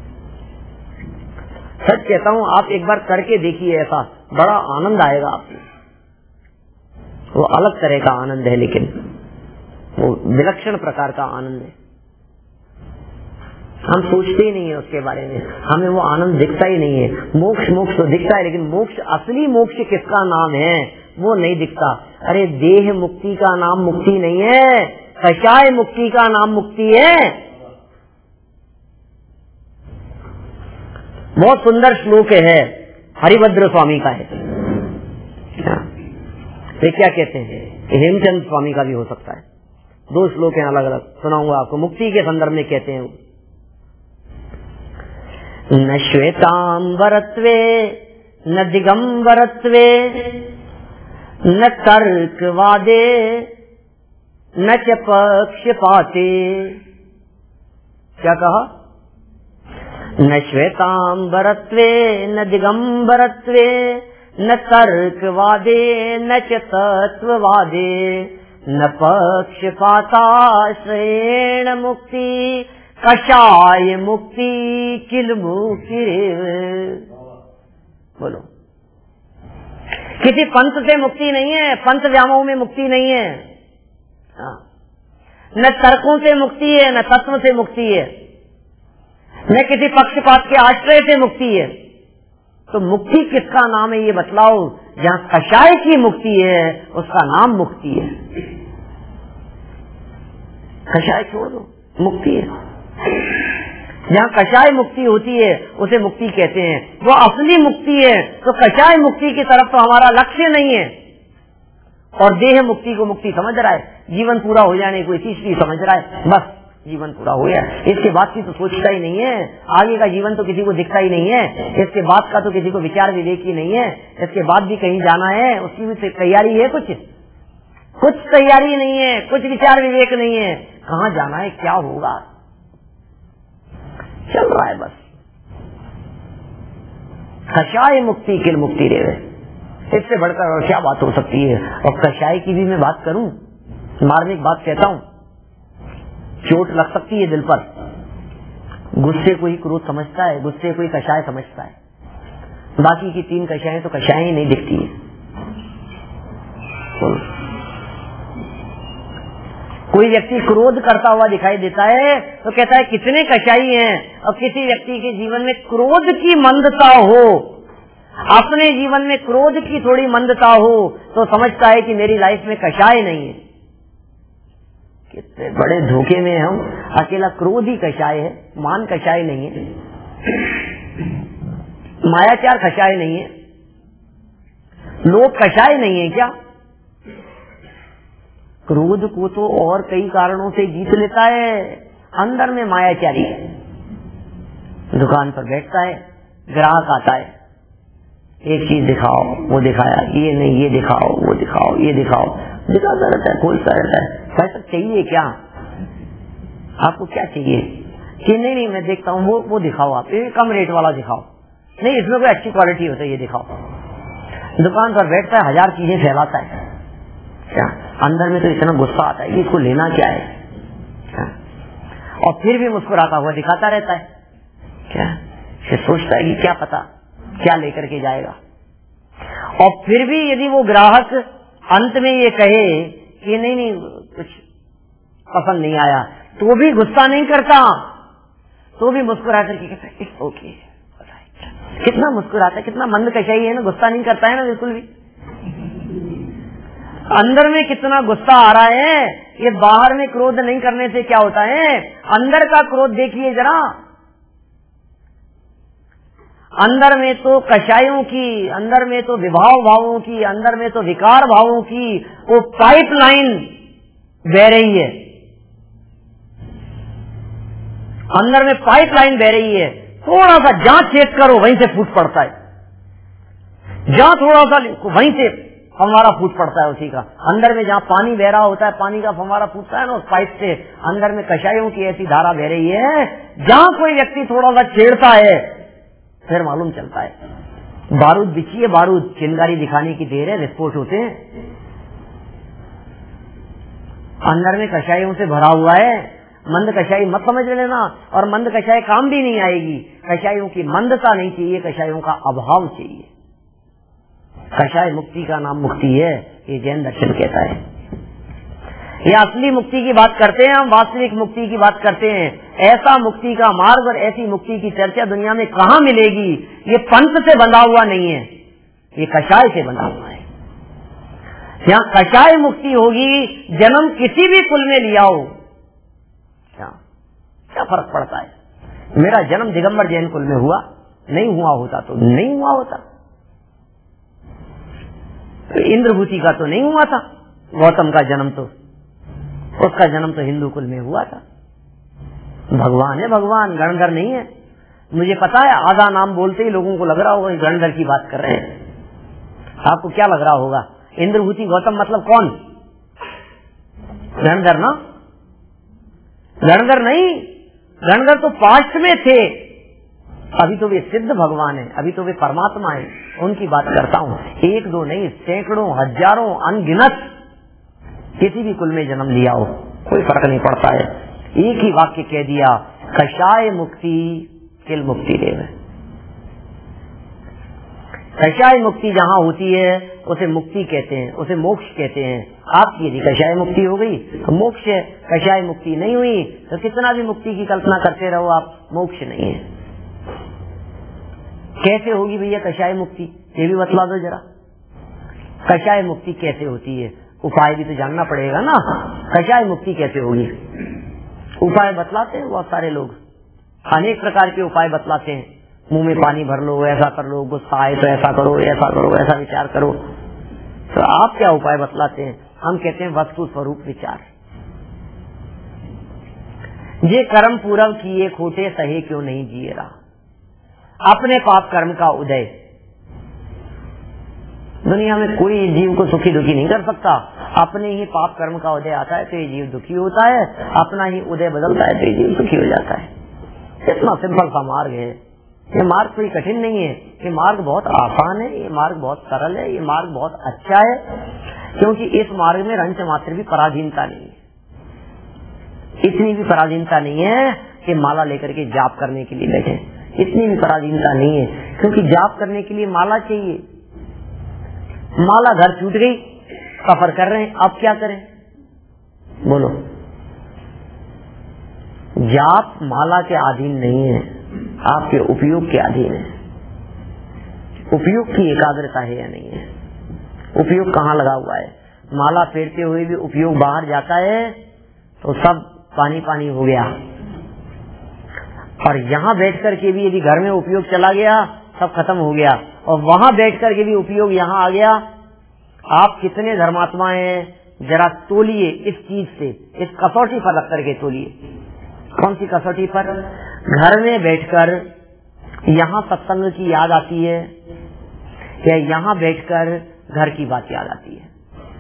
सच कहता हूँ, आप एक बार करके देखिए, ऐसा बड़ा आनंद आएगा आपको। वो अलग तरह का आनंद है, लेकिन वो विलक्षण प्रकार का आनंद है। हम सोचते ही नहीं है उसके बारे में, हमें वो आनंद दिखता ही नहीं है। मोक्ष मोक्ष तो दिखता है, लेकिन मोक्ष, असली मोक्ष किसका नाम है वो नहीं दिखता। अरे देह मुक्ति का नाम मुक्ति नहीं है, कषाय मुक्ति का नाम मुक्ति है। बहुत सुंदर श्लोक है, हरिभद्र स्वामी का है। ये क्या कहते हैं, हेमचंद स्वामी का भी हो सकता है। 2 श्लोक हैं अलग अलग, सुनाऊंगा आपको। मुक्ति के संदर्भ में कहते हैं, न श्वेतांबरत्वे न दिगंबरत्वे न तर्कवादे न च पक्षपाते। क्या कहा? न श्वेतांबरत्वे न दिगंबरत्वे न तर्कवादे न च तत्ववादे न पक्षपाताश्रयेण मुक्ति कषाय मुक्ति किल मुक्ति। बोलो, किसी पंथ से मुक्ति नहीं है, पंथ व्यामोह में मुक्ति नहीं है। न तर्कों से मुक्ति है, न तत्व से मुक्ति है, न किसी पक्षपात के आश्रय से मुक्ति है। तो मुक्ति किसका नाम है ये बतलाओ। जहाँ कषाय की मुक्ति है उसका नाम मुक्ति है। कषाय छोड़ दो, मुक्ति है। जहाँ कषाय मुक्ति होती है उसे मुक्ति कहते हैं, वो असली मुक्ति है। तो कषाय मुक्ति की तरफ तो हमारा लक्ष्य नहीं है, और देह मुक्ति को मुक्ति समझ रहा है, जीवन पूरा हो जाने को इसी चीज समझ रहा है, बस जीवन पूरा हो गया। इसके बाद की तो सोचता ही नहीं है, आगे का जीवन तो किसी को दिखता ही नहीं है, इसके बाद का तो किसी को विचार विवेक ही नहीं है। इसके बाद भी कहीं जाना है, उसकी भी तैयारी है, कुछ तैयारी नहीं है, कुछ विचार विवेक नहीं है। कहाँ जाना है, क्या होगा, चल रहा है बस। कषाय मुक्ति किल मुक्ति रेवे, इससे बढ़कर और क्या बात हो सकती है। और कषाय की भी मैं बात करूं, मार्मिक बात कहता हूं, चोट लग सकती है दिल पर, गुस्से को ही क्रोध समझता है, गुस्से को ही कषाय समझता है। बाकी की 3 कषायें तो कषायें ही नहीं दिखती है। कोई व्यक्ति क्रोध करता हुआ दिखाई देता है तो कहता है कितने कषाई हैं, और किसी व्यक्ति के जीवन में क्रोध की मंदता हो, अपने जीवन में क्रोध की थोड़ी मंदता हो, तो समझता है कि मेरी लाइफ में कषाय नहीं है। कितने बड़े धोखे में हम। अकेला क्रोध ही कषाय है, मान कषाय नहीं है, मायाचार कषाय नहीं है, लोग कषाय नहीं है क्या? क्रोध को तो और कई कारणों से जीत लेता है, अंदर में मायाचारी है। दुकान पर बैठता है, ग्राहक आता है, एक चीज दिखाओ, वो दिखाया, ये नहीं, ये दिखाओ, वो दिखाओ, ये दिखाओ, दिखाता रहता है, खोलता रहता है। पैसा चाहिए क्या? आपको क्या चाहिए? कि नहीं मैं देखता हूँ, वो दिखाओ, आप ये कम रेट वाला दिखाओ, नहीं इसमें कोई अच्छी क्वालिटी होता है, ये दिखाओ। दुकान पर बैठता है, 1000 चीजें फैलाता है। क्या अंदर में तो इतना गुस्सा आता है कि इसको लेना क्या है, क्या? और फिर भी मुस्कुराता हुआ दिखाता रहता है। क्या सोचता है कि क्या पता क्या लेकर के जाएगा। और फिर भी यदि वो ग्राहक अंत में ये कहे कि नहीं कुछ पसंद नहीं आया, तो भी गुस्सा नहीं करता, तो भी मुस्कुरा करके कहता है इट्स ओके। कितना मुस्कुराता है, कितना मंद कषाई है ना, गुस्सा नहीं करता है ना बिल्कुल भी। अंदर में कितना गुस्सा आ रहा है, ये बाहर में क्रोध नहीं करने से क्या होता है, अंदर का क्रोध देखिए जरा। अंदर में तो कषायों की, अंदर में तो विभाव भावों की, अंदर में तो विकार भावों की वो पाइपलाइन बह रही है, अंदर में पाइपलाइन बह रही है। थोड़ा सा जहां चेक करो वहीं से फूट पड़ता है, जहां थोड़ा सा वहीं से फंवारा फूट पड़ता है उसी का। अंदर में जहाँ पानी बह रहा होता है, पानी का फंवारा फूटता है ना उस पाइप से, अंदर में कषायों की ऐसी धारा बह रही है। जहाँ कोई व्यक्ति थोड़ा सा छेड़ता है फिर मालूम चलता है बारूद बिछी है, बारूद चिंगारी दिखाने की देर है, विस्फोट होते हैं। अंदर में कषायों से भरा हुआ है। मंद कषाई मत समझ लेना, और मंद कषाई काम भी नहीं आएगी। कषायों की मंदता नहीं चाहिए, कषायों का अभाव चाहिए। कषाय मुक्ति का नाम मुक्ति है, ये जैन दर्शन कहता है। ये असली मुक्ति की बात करते हैं हम, वास्तविक मुक्ति की बात करते हैं। ऐसा मुक्ति का मार्ग और ऐसी मुक्ति की चर्चा दुनिया में कहाँ मिलेगी? ये पंथ से बंधा हुआ नहीं है, ये कषाय से बंधा हुआ है। यहाँ कषाय मुक्ति होगी, जन्म किसी भी कुल में लिया हो, क्या फर्क पड़ता है? मेरा जन्म दिगंबर जैन कुल में हुआ, नहीं हुआ होता तो नहीं हुआ होता। इंद्रभूति का तो नहीं हुआ था, गौतम का जन्म तो, उसका जन्म तो हिंदू कुल में हुआ था। भगवान है भगवान, गणधर नहीं है। मुझे पता है आधा नाम बोलते ही लोगों को लग रहा होगा गणधर की बात कर रहे हैं। आपको क्या लग रहा होगा? इंद्रभूति गौतम मतलब कौन? गणधर ना? गणधर नहीं, गणधर तो पास्ट में थे, अभी तो वे सिद्ध भगवान है, अभी तो वे परमात्मा है। उनकी बात करता हूँ, 1 2 नहीं, सैकड़ों हजारों अनगिनत किसी भी कुल में जन्म लिया हो, कोई फर्क नहीं पड़ता है। एक ही वाक्य कह दिया, कषाय मुक्ति किल मुक्ति देव। कषाय मुक्ति जहाँ होती है उसे मुक्ति कहते हैं, उसे मोक्ष कहते हैं। आपकी यदि कषाय मुक्ति हो गई तो मोक्ष है, कषाय मुक्ति नहीं हुई तो कितना भी मुक्ति की कल्पना करते रहो आप, मोक्ष नहीं है। कैसे होगी भैया कषाय मुक्ति, ये भी बतला दो जरा। कषाय मुक्ति कैसे होती है? उपाय भी तो जानना पड़ेगा ना। कषाय मुक्ति कैसे होगी? उपाय बतलाते हैं बहुत सारे लोग, अनेक प्रकार के उपाय बतलाते हैं। मुंह में पानी भर लो, ऐसा कर लो, गुस्सा आए तो ऐसा करो, ऐसा करो, ऐसा विचार करो। तो आप क्या उपाय बतलाते हैं? हम कहते हैं वस्तु स्वरूप विचार। ये कर्म पूरव किए खोटे सहे क्यों नहीं जिए रहा, अपने पाप कर्म का उदय। दुनिया में कोई जीव को सुखी दुखी नहीं कर सकता। अपने ही पाप कर्म का उदय आता है तो ये जीव दुखी होता है, अपना ही उदय बदलता है तो ये जीव सुखी हो जाता है। इतना सिंपल सा मार्ग है। ये मार्ग कोई कठिन नहीं है, ये मार्ग बहुत आसान है, ये मार्ग बहुत सरल है, ये मार्ग बहुत अच्छा है, क्योंकि इस मार्ग में रंच मात्र भी पराधीनता नहीं है। इतनी भी पराधीनता नहीं है कि माला लेकर के जाप करने के लिए बैठे। इतनी भी पराधीनता नहीं है, क्योंकि जाप करने के लिए माला चाहिए। माला घर छूट गई, सफर कर रहे हैं, अब क्या करें बोलो। जाप माला के अधीन नहीं है, आपके उपयोग के अधीन है। उपयोग की एकाग्रता है या नहीं है, उपयोग कहाँ लगा हुआ है। माला फेरते हुए भी उपयोग बाहर जाता है तो सब पानी पानी हो गया, और यहाँ बैठ करके भी यदि घर में उपयोग चला गया सब खत्म हो गया, और वहां बैठ करके भी उपयोग यहाँ आ गया। आप कितने धर्मात्मा हैं, जरा तोलिए इस चीज से, इस कसौटी पर रख करके तोलिए। कौन सी कसौटी पर? घर में बैठकर यहाँ सत्संग की याद आती है या यहाँ बैठकर घर की बात याद आती है?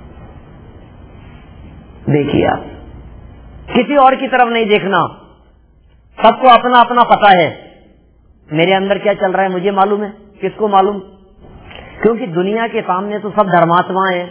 देखिए, आप किसी और की तरफ नहीं देखना, सबको अपना अपना पता है। मेरे अंदर क्या चल रहा है मुझे मालूम है, किसको मालूम? क्योंकि दुनिया के सामने तो सब धर्मात्मा है,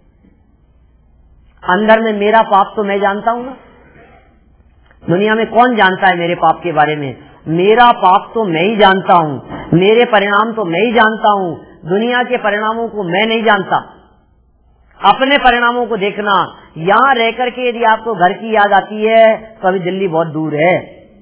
अंदर में मेरा पाप तो मैं जानता हूं ना। दुनिया में कौन जानता है मेरे पाप के बारे में? मेरा पाप तो मैं ही जानता हूं, मेरे परिणाम तो मैं ही जानता हूं, दुनिया के परिणामों को मैं नहीं जानता। अपने परिणामों को देखना। यहाँ रह करके यदि आपको घर की याद आती है तो अभी दिल्ली बहुत दूर है,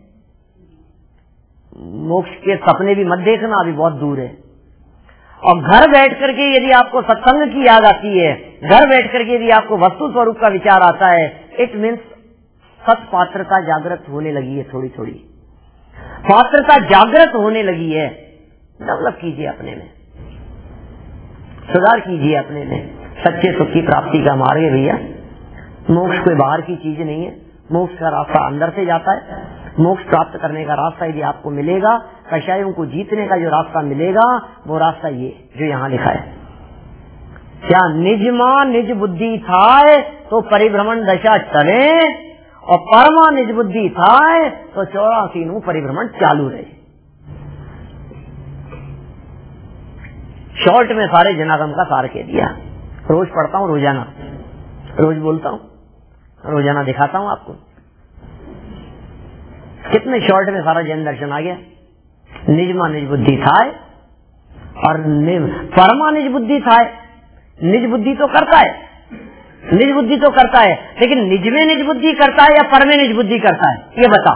मोक्ष के सपने भी मत देखना, अभी बहुत दूर है। और घर बैठ करके यदि आपको सत्संग की याद आती है, घर बैठ करके यदि आपको वस्तु स्वरूप का विचार आता है, इट मीन्स सत्पात्रता जागृत होने लगी है। थोड़ी थोड़ी पात्रता जागृत होने लगी है। डेवलप कीजिए अपने में, सुधार कीजिए अपने में। सच्चे सुख की प्राप्ति का मार्ग है भैया। मोक्ष कोई बाहर की चीज नहीं है, मोक्ष का रास्ता अंदर से जाता है। मोक्ष प्राप्त करने का रास्ता यदि आपको मिलेगा, कषायों को जीतने का जो रास्ता मिलेगा, वो रास्ता ये जो यहाँ लिखा है। क्या निजमा निज बुद्धि थाय तो परिभ्रमण दशा चले, और परमा निज बुद्धि थाय तो 84 परिभ्रमण चालू रहे। शॉर्ट में सारे जनागम का सार कह दिया। रोज पढ़ता हूँ, रोजाना रोज बोलता हूँ, रोजाना दिखाता हूँ आपको। कितने शॉर्ट में सारा जैन दर्शन आ गया। निजमा निज बुद्धि थाय और परमा निज बुद्धि थाय। निज बुद्धि तो करता है, निज बुद्धि तो करता है, लेकिन निज में निज बुद्धि करता है या पर में निज बुद्धि करता है, ये बता।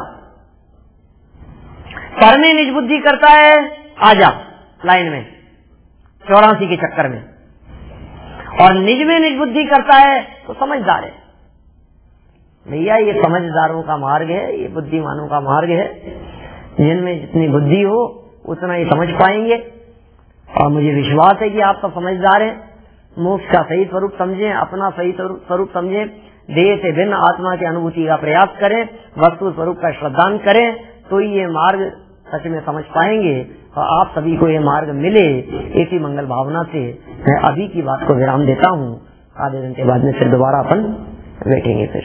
पर में निज बुद्धि करता है, आजा लाइन में 84 के चक्कर में, और निज में निज बुद्धि करता है तो समझदार है भैया। ये समझदारों का मार्ग है, ये बुद्धिमानों का मार्ग है। जिनमें जितनी बुद्धि हो उतना ही समझ पाएंगे, और मुझे विश्वास है कि आप सब समझदार हैं। मोक्ष का सही स्वरूप समझें, अपना सही स्वरूप समझें, देह से भिन्न आत्मा की अनुभूति का प्रयास करें, वस्तु स्वरूप का श्रद्धान करें, तो ये मार्ग सच में समझ पाएंगे और आप सभी को ये मार्ग मिले। ऐसी मंगल भावना से मैं अभी की बात को विराम देता हूँ। आधे घंटे बाद में फिर दोबारा अपन बैठेंगे। फिर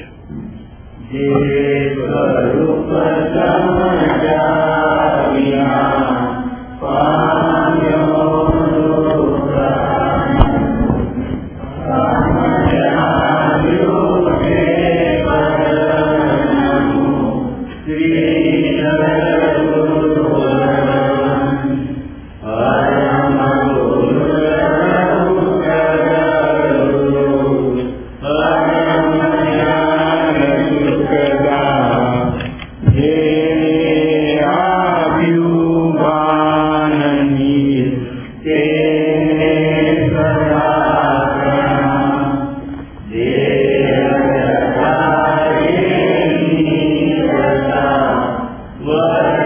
What